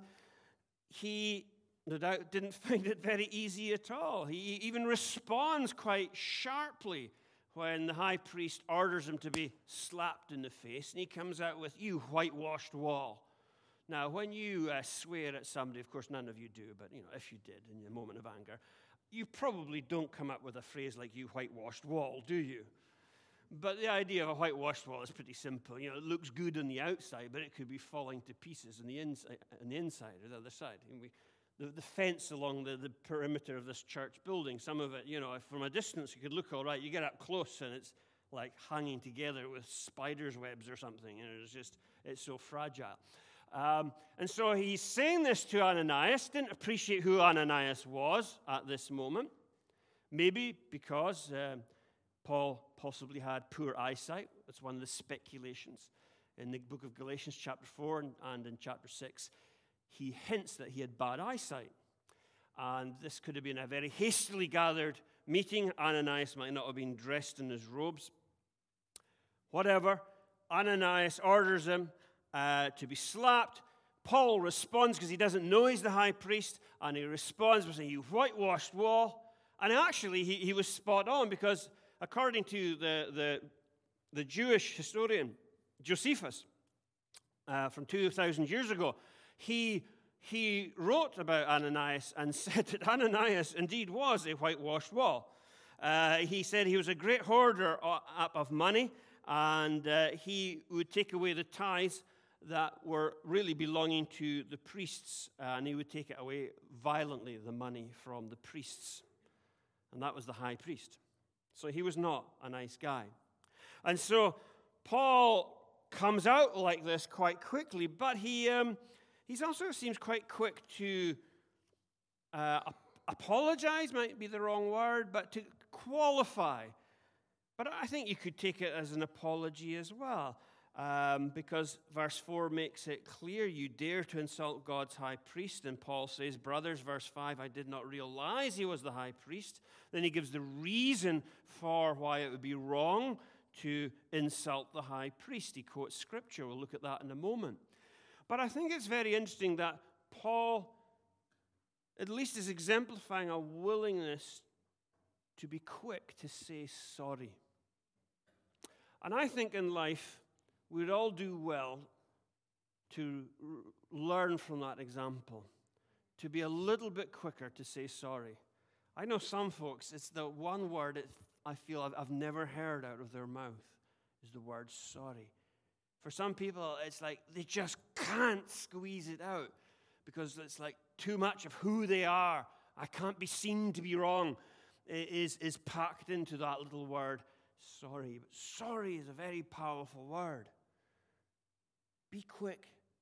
he, no doubt, didn't find it very easy at all. He even responds quite sharply when the high priest orders him to be slapped in the face, and he comes out with, "You whitewashed wall." Now, when you uh, swear at somebody, of course, none of you do, but you know, if you did in your moment of anger, you probably don't come up with a phrase like "you whitewashed wall," do you? But the idea of a whitewashed wall is pretty simple. You know, it looks good on the outside, but it could be falling to pieces on the inside, on the inside or the other side. And we, the, the fence along the, the perimeter of this church building, some of it, you know, from a distance you could look all right. You get up close and it's like hanging together with spider's webs or something. You know, it's just, it's so fragile. Um, and so he's saying this to Ananias. Didn't appreciate who Ananias was at this moment. Maybe because um, Paul possibly had poor eyesight. That's one of the speculations. In the book of Galatians chapter four and, and in chapter six, he hints that he had bad eyesight. And this could have been a very hastily gathered meeting. Ananias might not have been dressed in his robes. Whatever, Ananias orders him uh, to be slapped. Paul responds because he doesn't know he's the high priest, and he responds by saying, "You whitewashed wall." And actually, he, he was spot on, because according to the, the, the Jewish historian Josephus uh, from two thousand years ago, he, he wrote about Ananias and said that Ananias indeed was a whitewashed wall. Uh, he said he was a great hoarder of money, and uh, he would take away the tithes that were really belonging to the priests, uh, and he would take it away violently, the money from the priests. And that was the high priest. So he was not a nice guy. And so Paul comes out like this quite quickly, but he um, he also seems quite quick to uh, apologize, might be the wrong word, but to qualify. But I think you could take it as an apology as well, um, because verse four makes it clear, you dare to insult God's high priest. And Paul says, brothers, verse five, I did not realize he was the high priest. Then he gives the reason for why it would be wrong to insult the high priest. He quotes scripture. We'll look at that in a moment. But I think it's very interesting that Paul at least is exemplifying a willingness to be quick to say sorry. And I think in life, we'd all do well to r- learn from that example, to be a little bit quicker to say sorry. I know some folks, it's the one word it, I feel I've, I've never heard out of their mouth is the word sorry. For some people, it's like they just can't squeeze it out because it's like too much of who they are. I can't be seen to be wrong is, is packed into that little word sorry. But sorry is a very powerful word. Be quick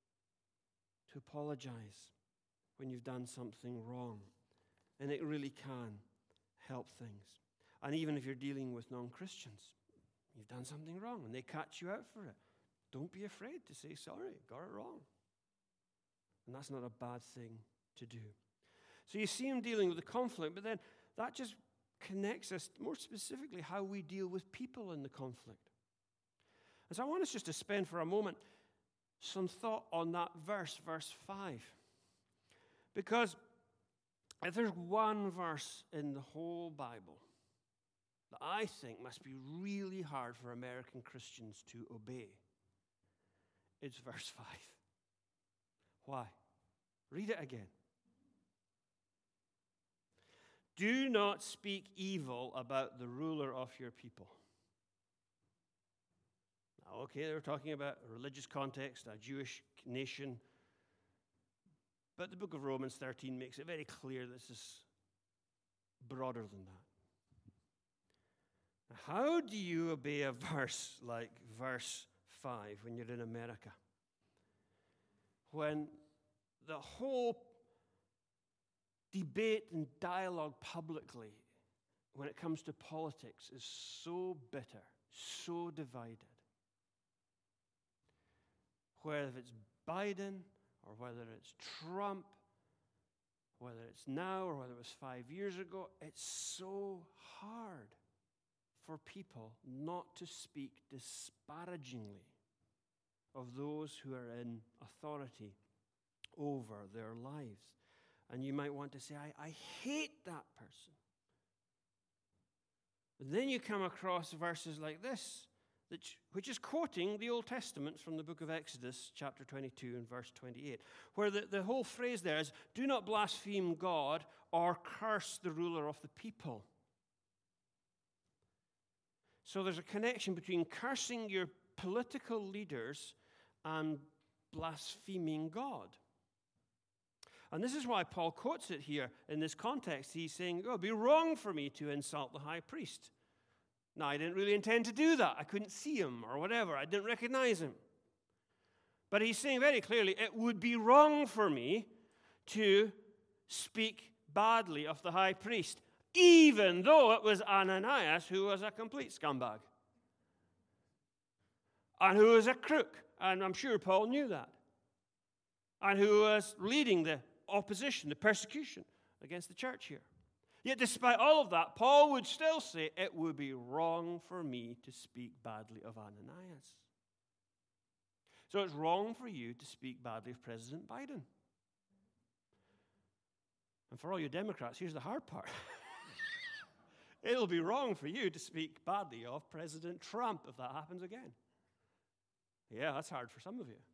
to apologize when you've done something wrong. And it really can help things. And even if you're dealing with non-Christians, you've done something wrong and they catch you out for it. Don't be afraid to say sorry, got it wrong. And that's not a bad thing to do. So you see him dealing with the conflict, but then that just connects us more specifically how we deal with people in the conflict. And so I want us just to spend for a moment some thought on that verse, verse five. Because if there's one verse in the whole Bible that I think must be really hard for American Christians to obey, it's verse five. Why? Read it again. Do not speak evil about the ruler of your people. Now, okay, they were talking about a religious context, a Jewish nation. But the book of Romans thirteen makes it very clear this is broader than that. Now, how do you obey a verse like verse five when you're in America? When the whole debate and dialogue publicly, when it comes to politics, is so bitter, so divided. whether it's Biden or whether it's Trump, whether it's now or whether it was five years ago, it's so hard for people not to speak disparagingly of those who are in authority over their lives. And you might want to say, I, I hate that person. But then you come across verses like this, which, which is quoting the Old Testament from the book of Exodus, chapter twenty-two and verse twenty-eight, where the, the whole phrase there is, do not blaspheme God or curse the ruler of the people. So there's a connection between cursing your political leaders and blaspheming God. And this is why Paul quotes it here in this context. He's saying, oh, it would be wrong for me to insult the high priest. Now, I didn't really intend to do that. I couldn't see him or whatever. I didn't recognize him. But he's saying very clearly, it would be wrong for me to speak badly of the high priest, even though it was Ananias who was a complete scumbag and who was a crook. And I'm sure Paul knew that. And who was leading the opposition, the persecution against the church here. Yet despite all of that, Paul would still say, it would be wrong for me to speak badly of Ananias. So it's wrong for you to speak badly of President Biden. And for all you Democrats, here's the hard part. It'll be wrong for you to speak badly of President Trump if that happens again. Yeah, that's hard for some of you.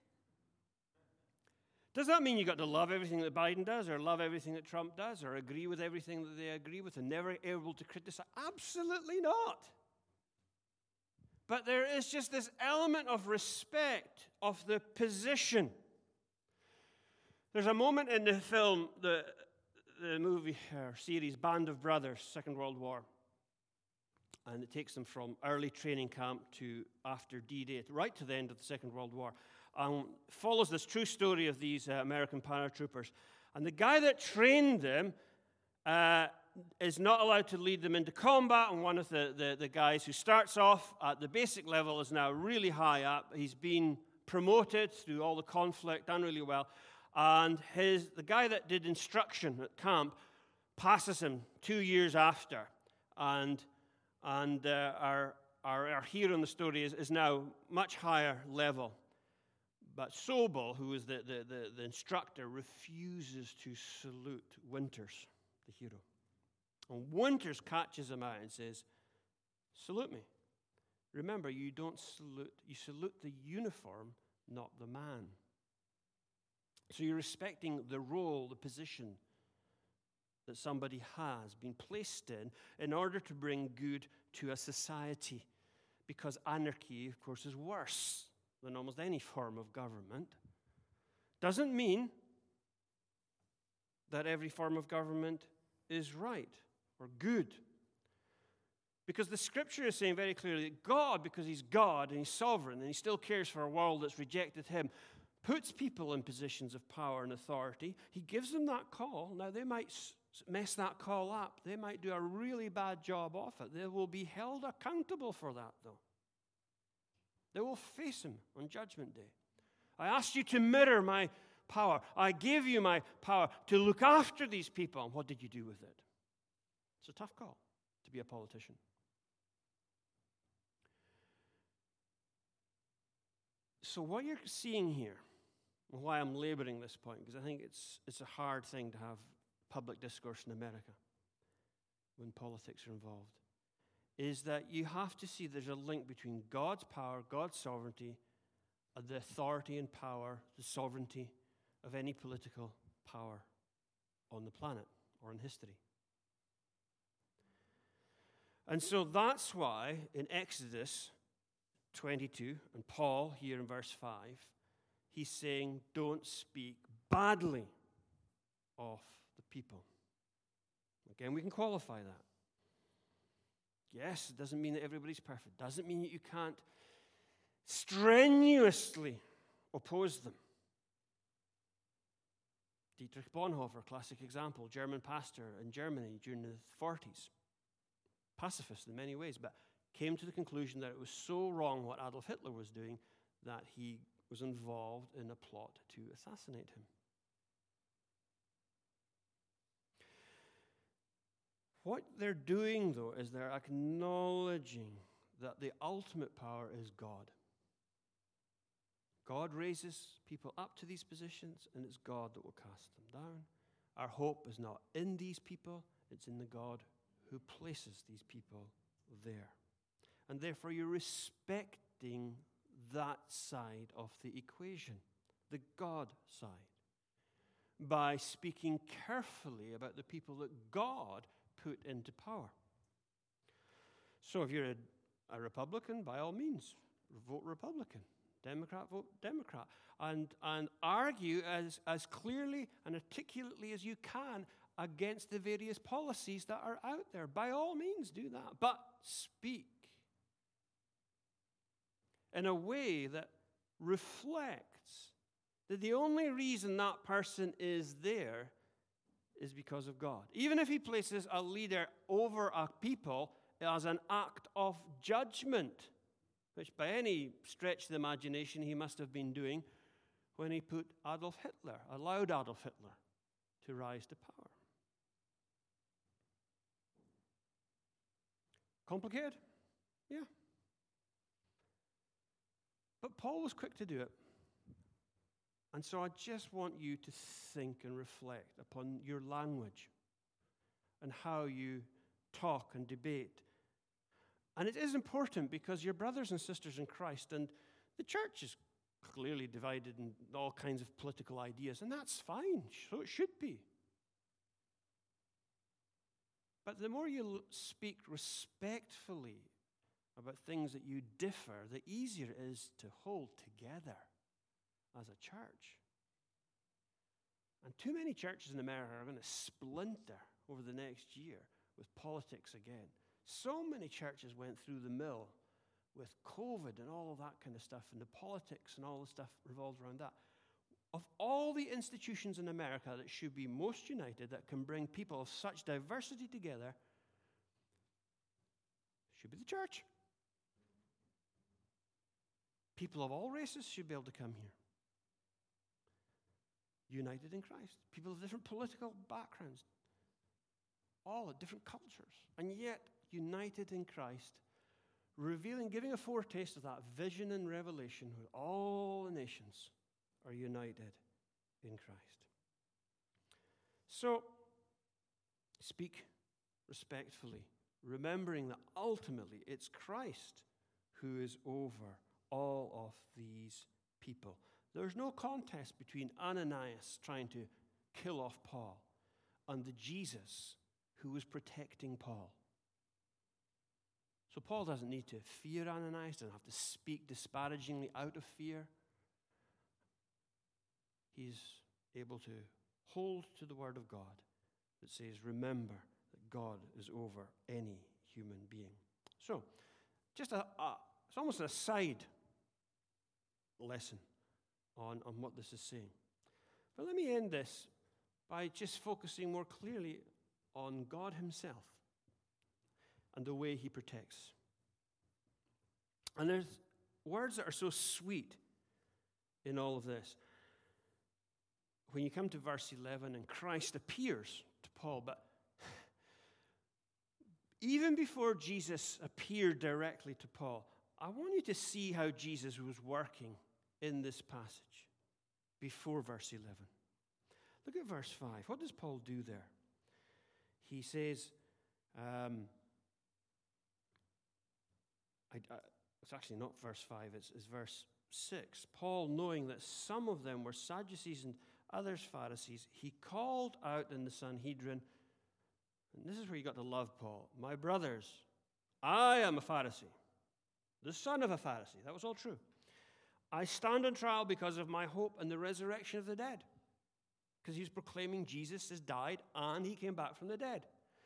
Does that mean you've got to love everything that Biden does or love everything that Trump does or agree with everything that they agree with and never able to criticize? Absolutely not. But there is just this element of respect of the position. There's a moment in the film, the, the movie or series Band of Brothers, Second World War. And it takes them from early training camp to after D-Day, right to the end of the Second World War. And follows this true story of these uh, American paratroopers. And the guy that trained them uh, is not allowed to lead them into combat. And one of the, the, the guys who starts off at the basic level is now really high up. He's been promoted through all the conflict, done really well. And his the guy that did instruction at camp passes him two years after. And, and uh, our, our, our hero in the story is, is now much higher level. But Sobel, who is the, the, the, the instructor, refuses to salute Winters, the hero. And Winters catches him out and says, salute me. Remember, you don't salute, you salute the uniform, not the man. So you're respecting the role, the position that somebody has been placed in in order to bring good to a society. Because anarchy, of course, is worse than almost any form of government. Doesn't mean that every form of government is right or good. Because the scripture is saying very clearly that God, because he's God and he's sovereign and he still cares for a world that's rejected him, puts people in positions of power and authority. He gives them that call. Now, they might mess that call up. They might do a really bad job of it. They will be held accountable for that, though. They will face him on Judgment Day. I asked you to mirror my power. I gave you my power to look after these people. And what did you do with it? It's a tough call to be a politician. So what you're seeing here, and why I'm laboring this point, because I think it's, it's a hard thing to have public discourse in America when politics are involved, is that you have to see there's a link between God's power, God's sovereignty, and the authority and power, the sovereignty of any political power on the planet or in history. And so that's why in Exodus twenty-two, and Paul here in verse five, he's saying, don't speak badly of the people. Again, we can qualify that. Yes, it doesn't mean that everybody's perfect. Doesn't mean that you can't strenuously oppose them. Dietrich Bonhoeffer, classic example, German pastor in Germany during the forties. Pacifist in many ways, but came to the conclusion that it was so wrong what Adolf Hitler was doing that he was involved in a plot to assassinate him. What they're doing, though, is they're acknowledging that the ultimate power is God. God raises people up to these positions, and it's God that will cast them down. Our hope is not in these people, it's in the God who places these people there. And therefore, you're respecting that side of the equation, the God side, by speaking carefully about the people that God put into power. So if you're a, a Republican, by all means, vote Republican. Democrat, vote Democrat. And, and argue as, as clearly and articulately as you can against the various policies that are out there. By all means, do that. But speak in a way that reflects that the only reason that person is there is because of God. Even if he places a leader over a people as an act of judgment, which by any stretch of the imagination he must have been doing when he put Adolf Hitler, allowed Adolf Hitler to rise to power. Complicated? Yeah. But Paul was quick to do it. And so I just want you to think and reflect upon your language and how you talk and debate. And it is important because you're brothers and sisters in Christ, and the church is clearly divided in all kinds of political ideas, and that's fine, so it should be. But the more you speak respectfully about things that you differ, the easier it is to hold together as a church. And too many churches in America are going to splinter over the next year with politics again. So many churches went through the mill with COVID and all of that kind of stuff, and the politics and all the stuff revolved around that. Of all the institutions in America that should be most united, that can bring people of such diversity together, should be the church. People of all races should be able to come here, united in Christ. People of different political backgrounds, all at different cultures, and yet united in Christ, revealing, giving a foretaste of that vision and revelation where all the nations are united in Christ. So, speak respectfully, remembering that ultimately it's Christ who is over all of these people. There's no contest between Ananias trying to kill off Paul and the Jesus who was protecting Paul. So Paul doesn't need to fear Ananias, doesn't have to speak disparagingly out of fear. He's able to hold to the word of God that says, remember that God is over any human being. So, just a, a it's almost a side lesson on, on what this is saying. But let me end this by just focusing more clearly on God himself and the way he protects. And there's words that are so sweet in all of this. When you come to verse eleven, and Christ appears to Paul, but even before Jesus appeared directly to Paul, I want you to see how Jesus was working in this passage before verse eleven. Look at verse five. What does Paul do there? He says, um, I, I, it's actually not verse five, it's, it's verse six. Paul, knowing that some of them were Sadducees and others Pharisees, he called out in the Sanhedrin, and this is where you got to love Paul. My brothers, I am a Pharisee, the son of a Pharisee. That was all true. I stand on trial because of my hope and the resurrection of the dead. Because he's proclaiming Jesus has died and he came back from the dead.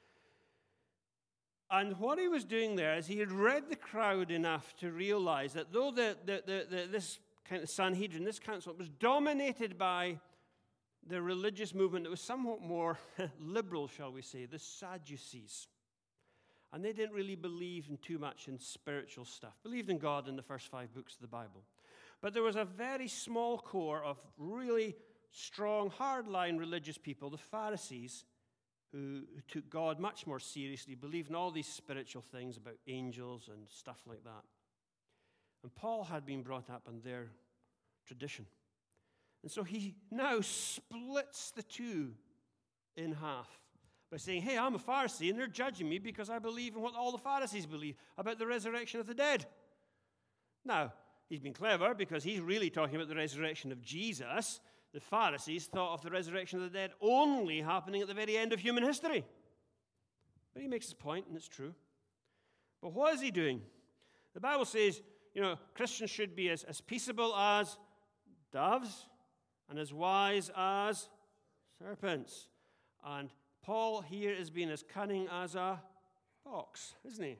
And what he was doing there is he had read the crowd enough to realize that though the, the, the, the, this kind of Sanhedrin, this council, was dominated by the religious movement that was somewhat more liberal, shall we say, the Sadducees. And they didn't really believe in too much in spiritual stuff. Believed in God in the first five books of the Bible. But there was a very small core of really strong, hardline religious people, the Pharisees, who, who took God much more seriously, believed in all these spiritual things about angels and stuff like that. And Paul had been brought up in their tradition. And so he now splits the two in half by saying, hey, I'm a Pharisee, and they're judging me because I believe in what all the Pharisees believe about the resurrection of the dead. Now, he's been clever because he's really talking about the resurrection of Jesus. The Pharisees thought of the resurrection of the dead only happening at the very end of human history. But he makes his point, and it's true. But what is he doing? The Bible says, you know, Christians should be as, as peaceable as doves and as wise as serpents. And Paul here is being as cunning as a fox, isn't he?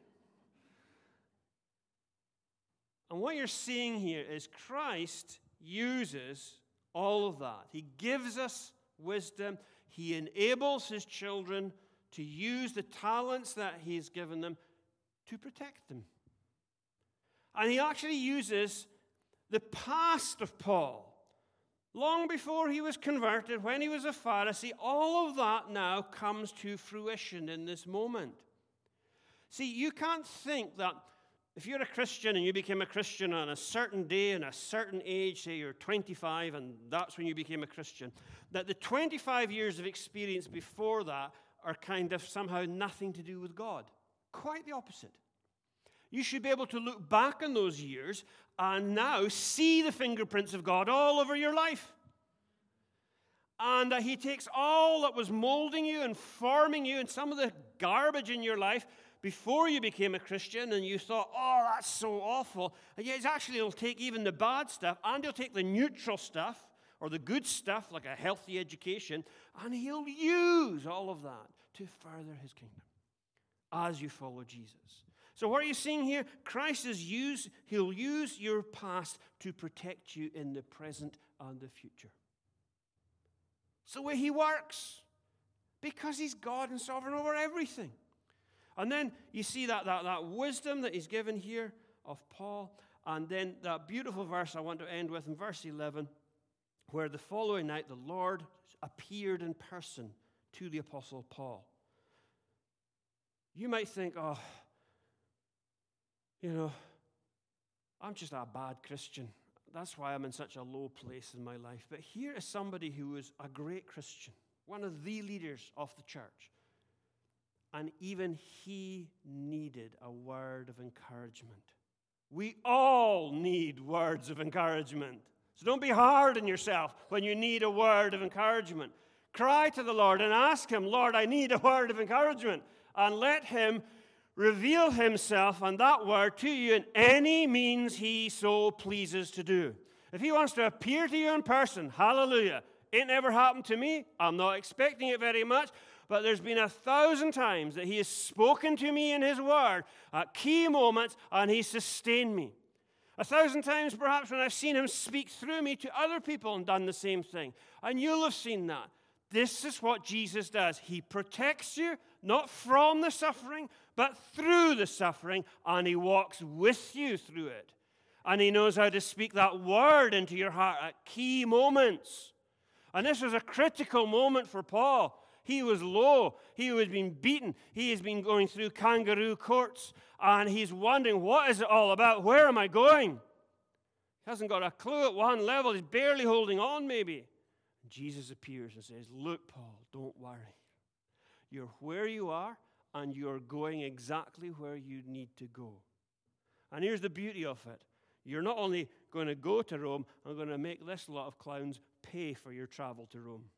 And what you're seeing here is Christ uses all of that. He gives us wisdom. He enables his children to use the talents that he's given them to protect them. And he actually uses the past of Paul. Long before he was converted, when he was a Pharisee, all of that now comes to fruition in this moment. See, you can't think that if you're a Christian and you became a Christian on a certain day and a certain age, say you're twenty-five and that's when you became a Christian, that the twenty-five years of experience before that are kind of somehow nothing to do with God. Quite the opposite. You should be able to look back on those years and now see the fingerprints of God all over your life. And that he takes all that was molding you and forming you and some of the garbage in your life before you became a Christian and you thought, oh, that's so awful. And yet actually he'll take even the bad stuff and he'll take the neutral stuff or the good stuff like a healthy education and he'll use all of that to further his kingdom as you follow Jesus. So what are you seeing here? Christ is use, he'll use your past to protect you in the present and the future. It's the way he works because he's God and sovereign over everything. And then you see that, that, that wisdom that he's given here of Paul. And then that beautiful verse I want to end with in verse eleven, where the following night the Lord appeared in person to the Apostle Paul. You might think, oh, you know, I'm just a bad Christian. That's why I'm in such a low place in my life. But here is somebody who was a great Christian, one of the leaders of the church. And even he needed a word of encouragement. We all need words of encouragement. So don't be hard on yourself when you need a word of encouragement. Cry to the Lord and ask him, Lord, I need a word of encouragement. And let him reveal himself and that word to you in any means he so pleases to do. If he wants to appear to you in person, hallelujah. It never happened to me. I'm not expecting it very much. But there's been a thousand times that he has spoken to me in his word at key moments and he sustained me. A thousand times perhaps when I've seen him speak through me to other people and done the same thing. And you'll have seen that. This is what Jesus does. He protects you, not from the suffering, but through the suffering, and he walks with you through it. And he knows how to speak that word into your heart at key moments. And this was a critical moment for Paul. He was low. He was being beaten. He has been going through kangaroo courts, and he's wondering, what is it all about? Where am I going? He hasn't got a clue at one level. He's barely holding on, maybe. Jesus appears and says, look, Paul, don't worry. You're where you are, and you're going exactly where you need to go. And here's the beauty of it. You're not only going to go to Rome, I'm going to make this lot of clowns pay for your travel to Rome.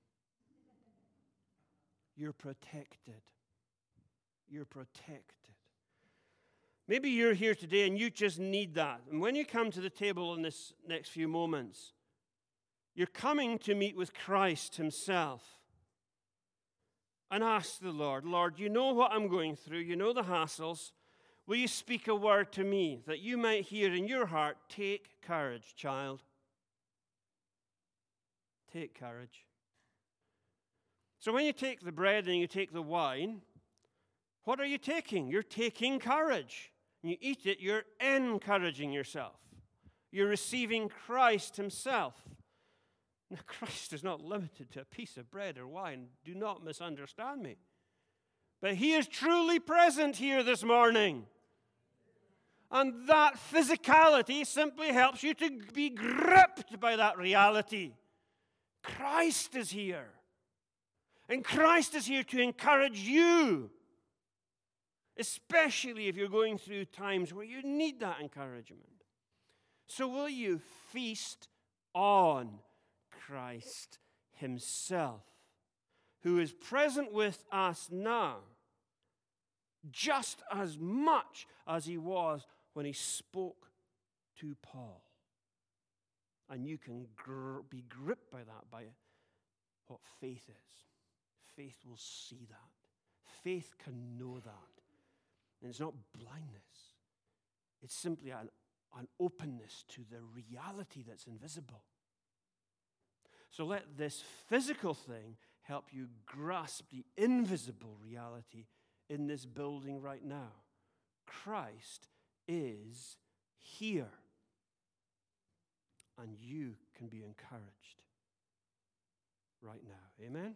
You're protected. You're protected. Maybe you're here today and you just need that. And when you come to the table in this next few moments, you're coming to meet with Christ himself. And ask the Lord, Lord, you know what I'm going through. You know the hassles. Will you speak a word to me that you might hear in your heart, take courage, child. Take courage. So when you take the bread and you take the wine, what are you taking? You're taking courage. When you eat it, you're encouraging yourself. You're receiving Christ himself. Now, Christ is not limited to a piece of bread or wine. Do not misunderstand me. But he is truly present here this morning. And that physicality simply helps you to be gripped by that reality. Christ is here. And Christ is here to encourage you. Especially if you're going through times where you need that encouragement. So will you feast on Christ himself, who is present with us now, just as much as he was when he spoke to Paul. And you can gr- be gripped by that, by what faith is. Faith will see that. Faith can know that. And it's not blindness. It's simply an, an openness to the reality that's invisible. So let this physical thing help you grasp the invisible reality in this building right now. Christ is here. And you can be encouraged right now. Amen?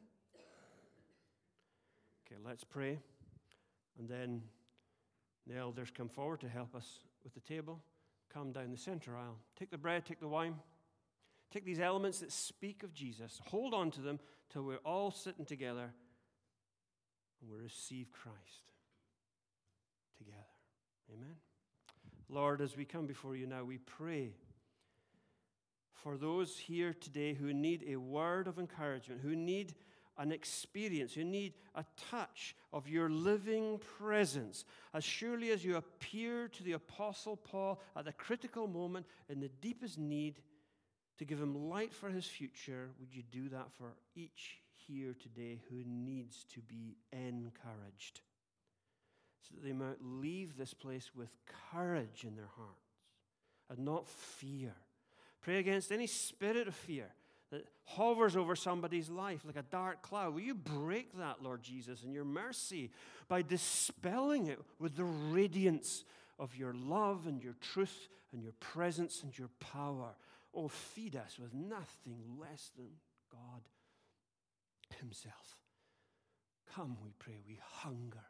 Okay, let's pray. And then the elders come forward to help us with the table. Come down the center aisle. Take the bread, take the wine. Take these elements that speak of Jesus. Hold on to them till we're all sitting together and we receive Christ together. Amen. Lord, as we come before you now, we pray for those here today who need a word of encouragement, who need an experience, who need a touch of your living presence. As surely as you appeared to the Apostle Paul at the critical moment in the deepest need to give him light for his future, would you do that for each here today who needs to be encouraged, so that they might leave this place with courage in their hearts and not fear. Pray against any spirit of fear that hovers over somebody's life like a dark cloud. Will you break that, Lord Jesus, in your mercy by dispelling it with the radiance of your love and your truth and your presence and your power. Oh, feed us with nothing less than God himself. Come, we pray, we hunger.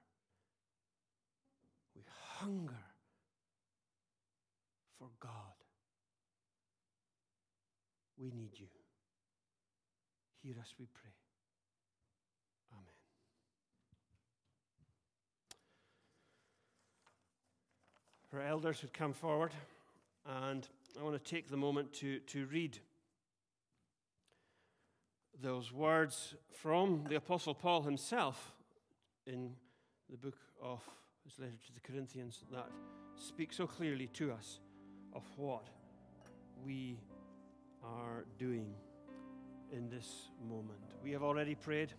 We hunger for God. We need you. Hear us, we pray. Amen. Our elders would come forward, and I want to take the moment to, to read those words from the Apostle Paul himself in the book of his letter to the Corinthians that speak so clearly to us of what we are doing in this moment. We have already prayed.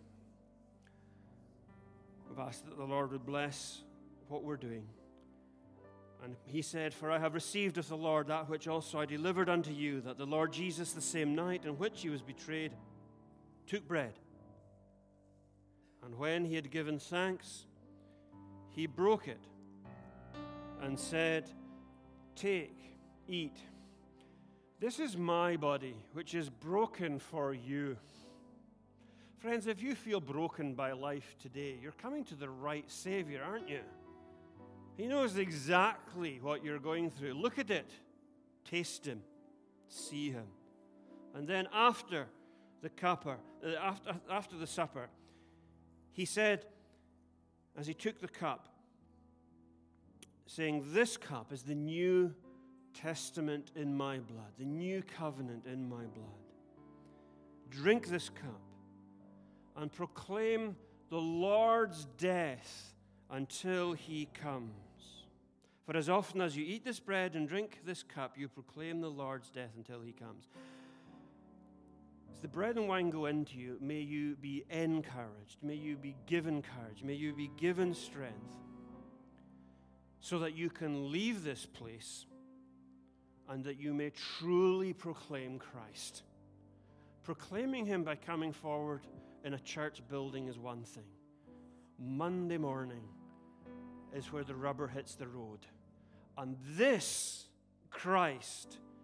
We've asked that the Lord would bless what we're doing. And he said, "For I have received of the Lord that which also I delivered unto you, that the Lord Jesus, the same night in which he was betrayed, took bread. And when he had given thanks, he broke it and said, 'Take, eat. This is my body, which is broken for you.'" Friends, if you feel broken by life today, you're coming to the right Savior, aren't you? He knows exactly what you're going through. Look at it. Taste him. See him. And then after the cupper, uh, after, after the supper, he said, as he took the cup, saying, "This cup is the new testament in my blood, the new covenant in my blood. Drink this cup and proclaim the Lord's death until he comes. For as often as you eat this bread and drink this cup, you proclaim the Lord's death until he comes." As the bread and wine go into you, may you be encouraged. May you be given courage. May you be given strength so that you can leave this place and that you may truly proclaim Christ. Proclaiming him by coming forward in a church building is one thing. Monday morning is where the rubber hits the road. And this Christ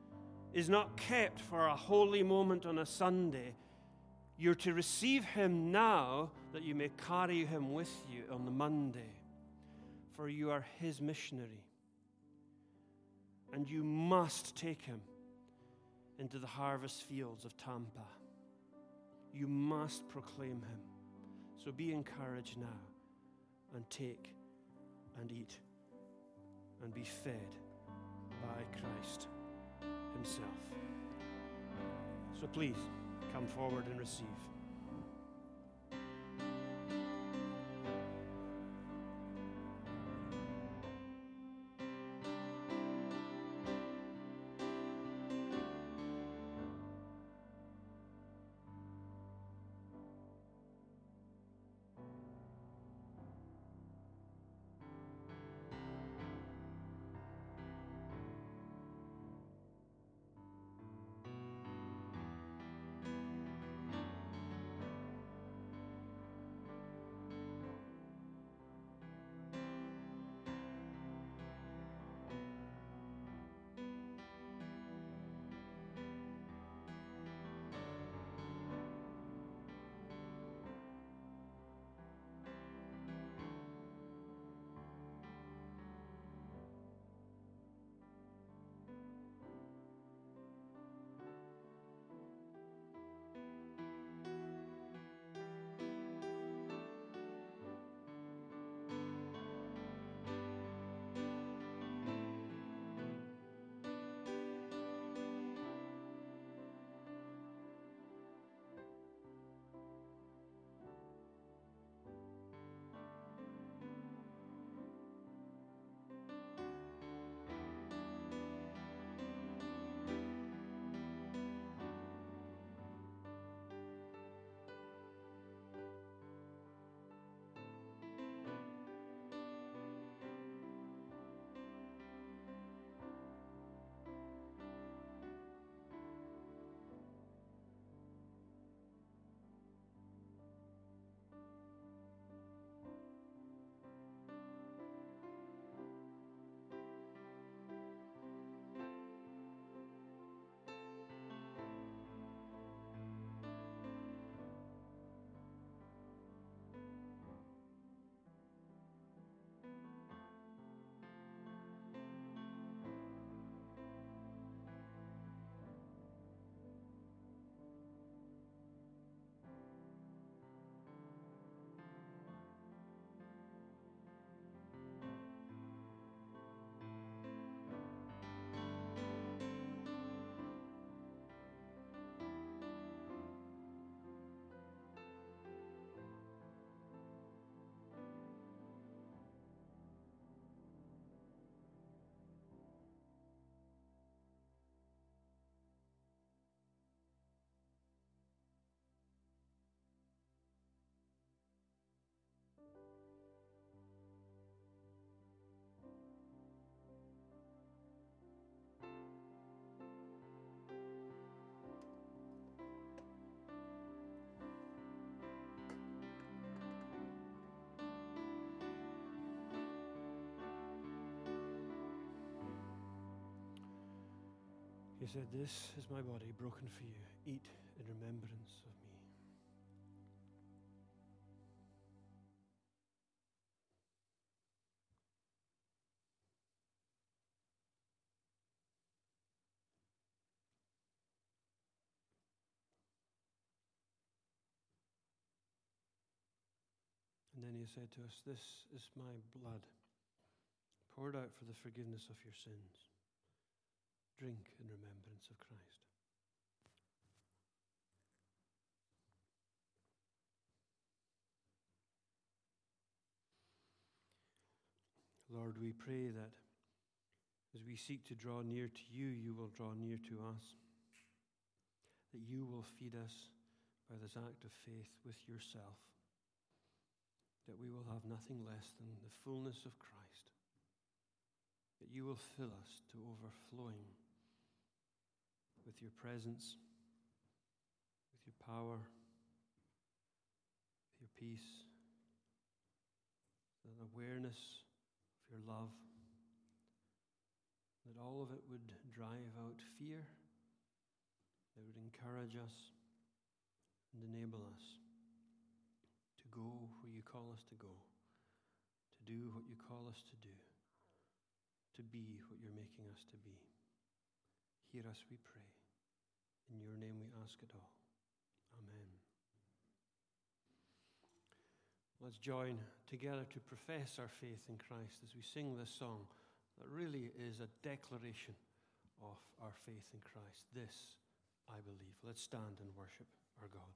is not kept for a holy moment on a Sunday. You're to receive him now that you may carry him with you on the Monday, for you are his missionary. And you must take him into the harvest fields of Tampa. You must proclaim him. So be encouraged now and take and eat and be fed by Christ himself. So please come forward and receive. He said, "This is my body broken for you. Eat in remembrance of me." And then he said to us, "This is my blood poured out for the forgiveness of your sins. Drink in remembrance of Christ." Lord, we pray that as we seek to draw near to you, you will draw near to us, that you will feed us by this act of faith with yourself, that we will have nothing less than the fullness of Christ, that you will fill us to overflowing with your presence, with your power, with your peace, an awareness of your love, that all of it would drive out fear that would encourage us and enable us to go where you call us to go, to do what you call us to do, to be what you're making us to be. Hear us, we pray. In your name we ask it all. Amen. Let's join together to profess our faith in Christ as we sing this song that really is a declaration of our faith in Christ. This I believe. Let's stand and worship our God.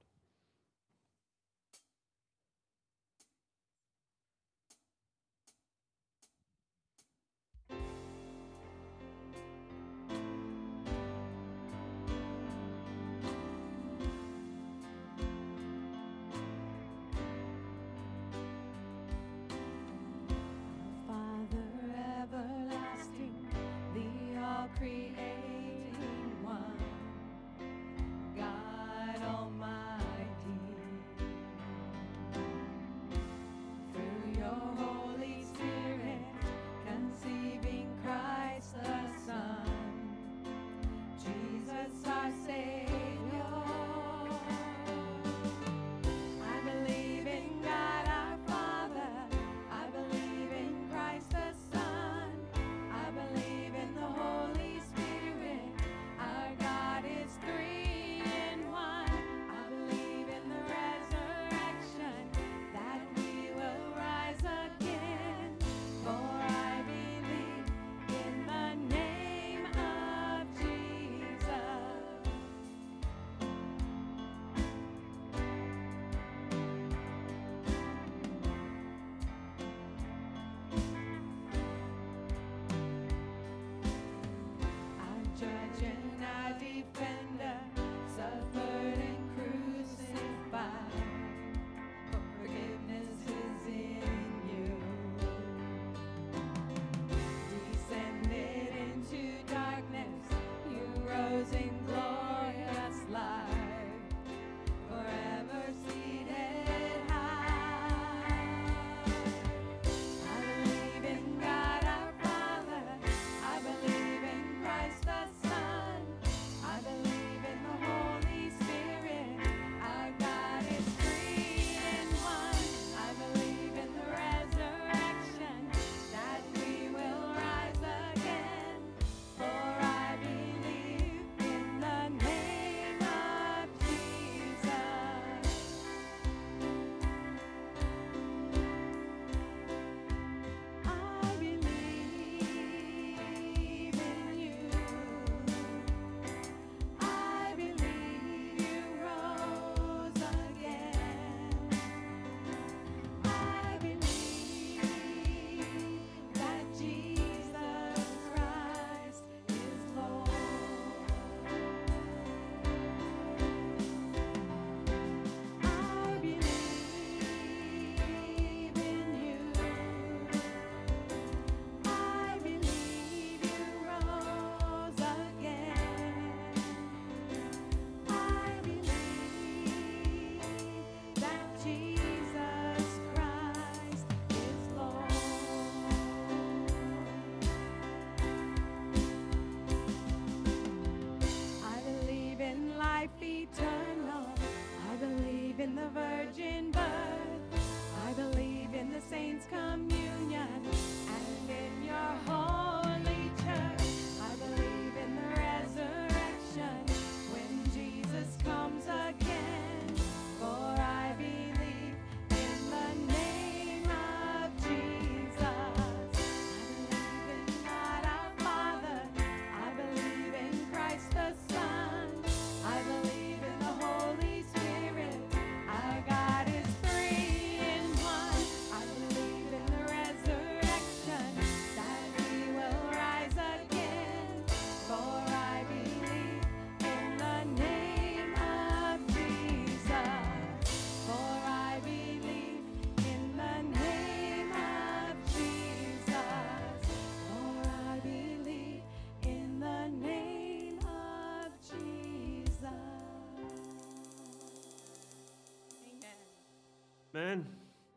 Amen.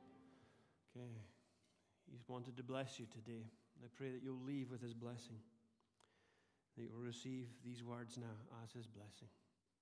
Okay. He's wanted to bless you today. I pray that you'll leave with his blessing, that you'll receive these words now as his blessing.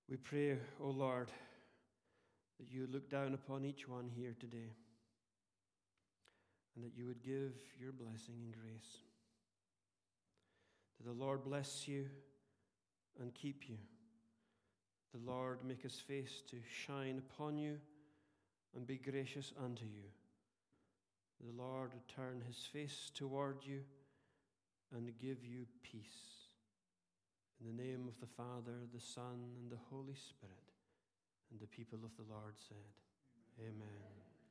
We pray, O Lord, that you would look down upon each one here today and that you would give your blessing and grace. That the Lord bless you and keep you. The Lord make his face to shine upon you and be gracious unto you. The Lord turn his face toward you and give you peace. In the name of the Father, the Son, and the Holy Spirit. And the people of the Lord said, Amen. Amen.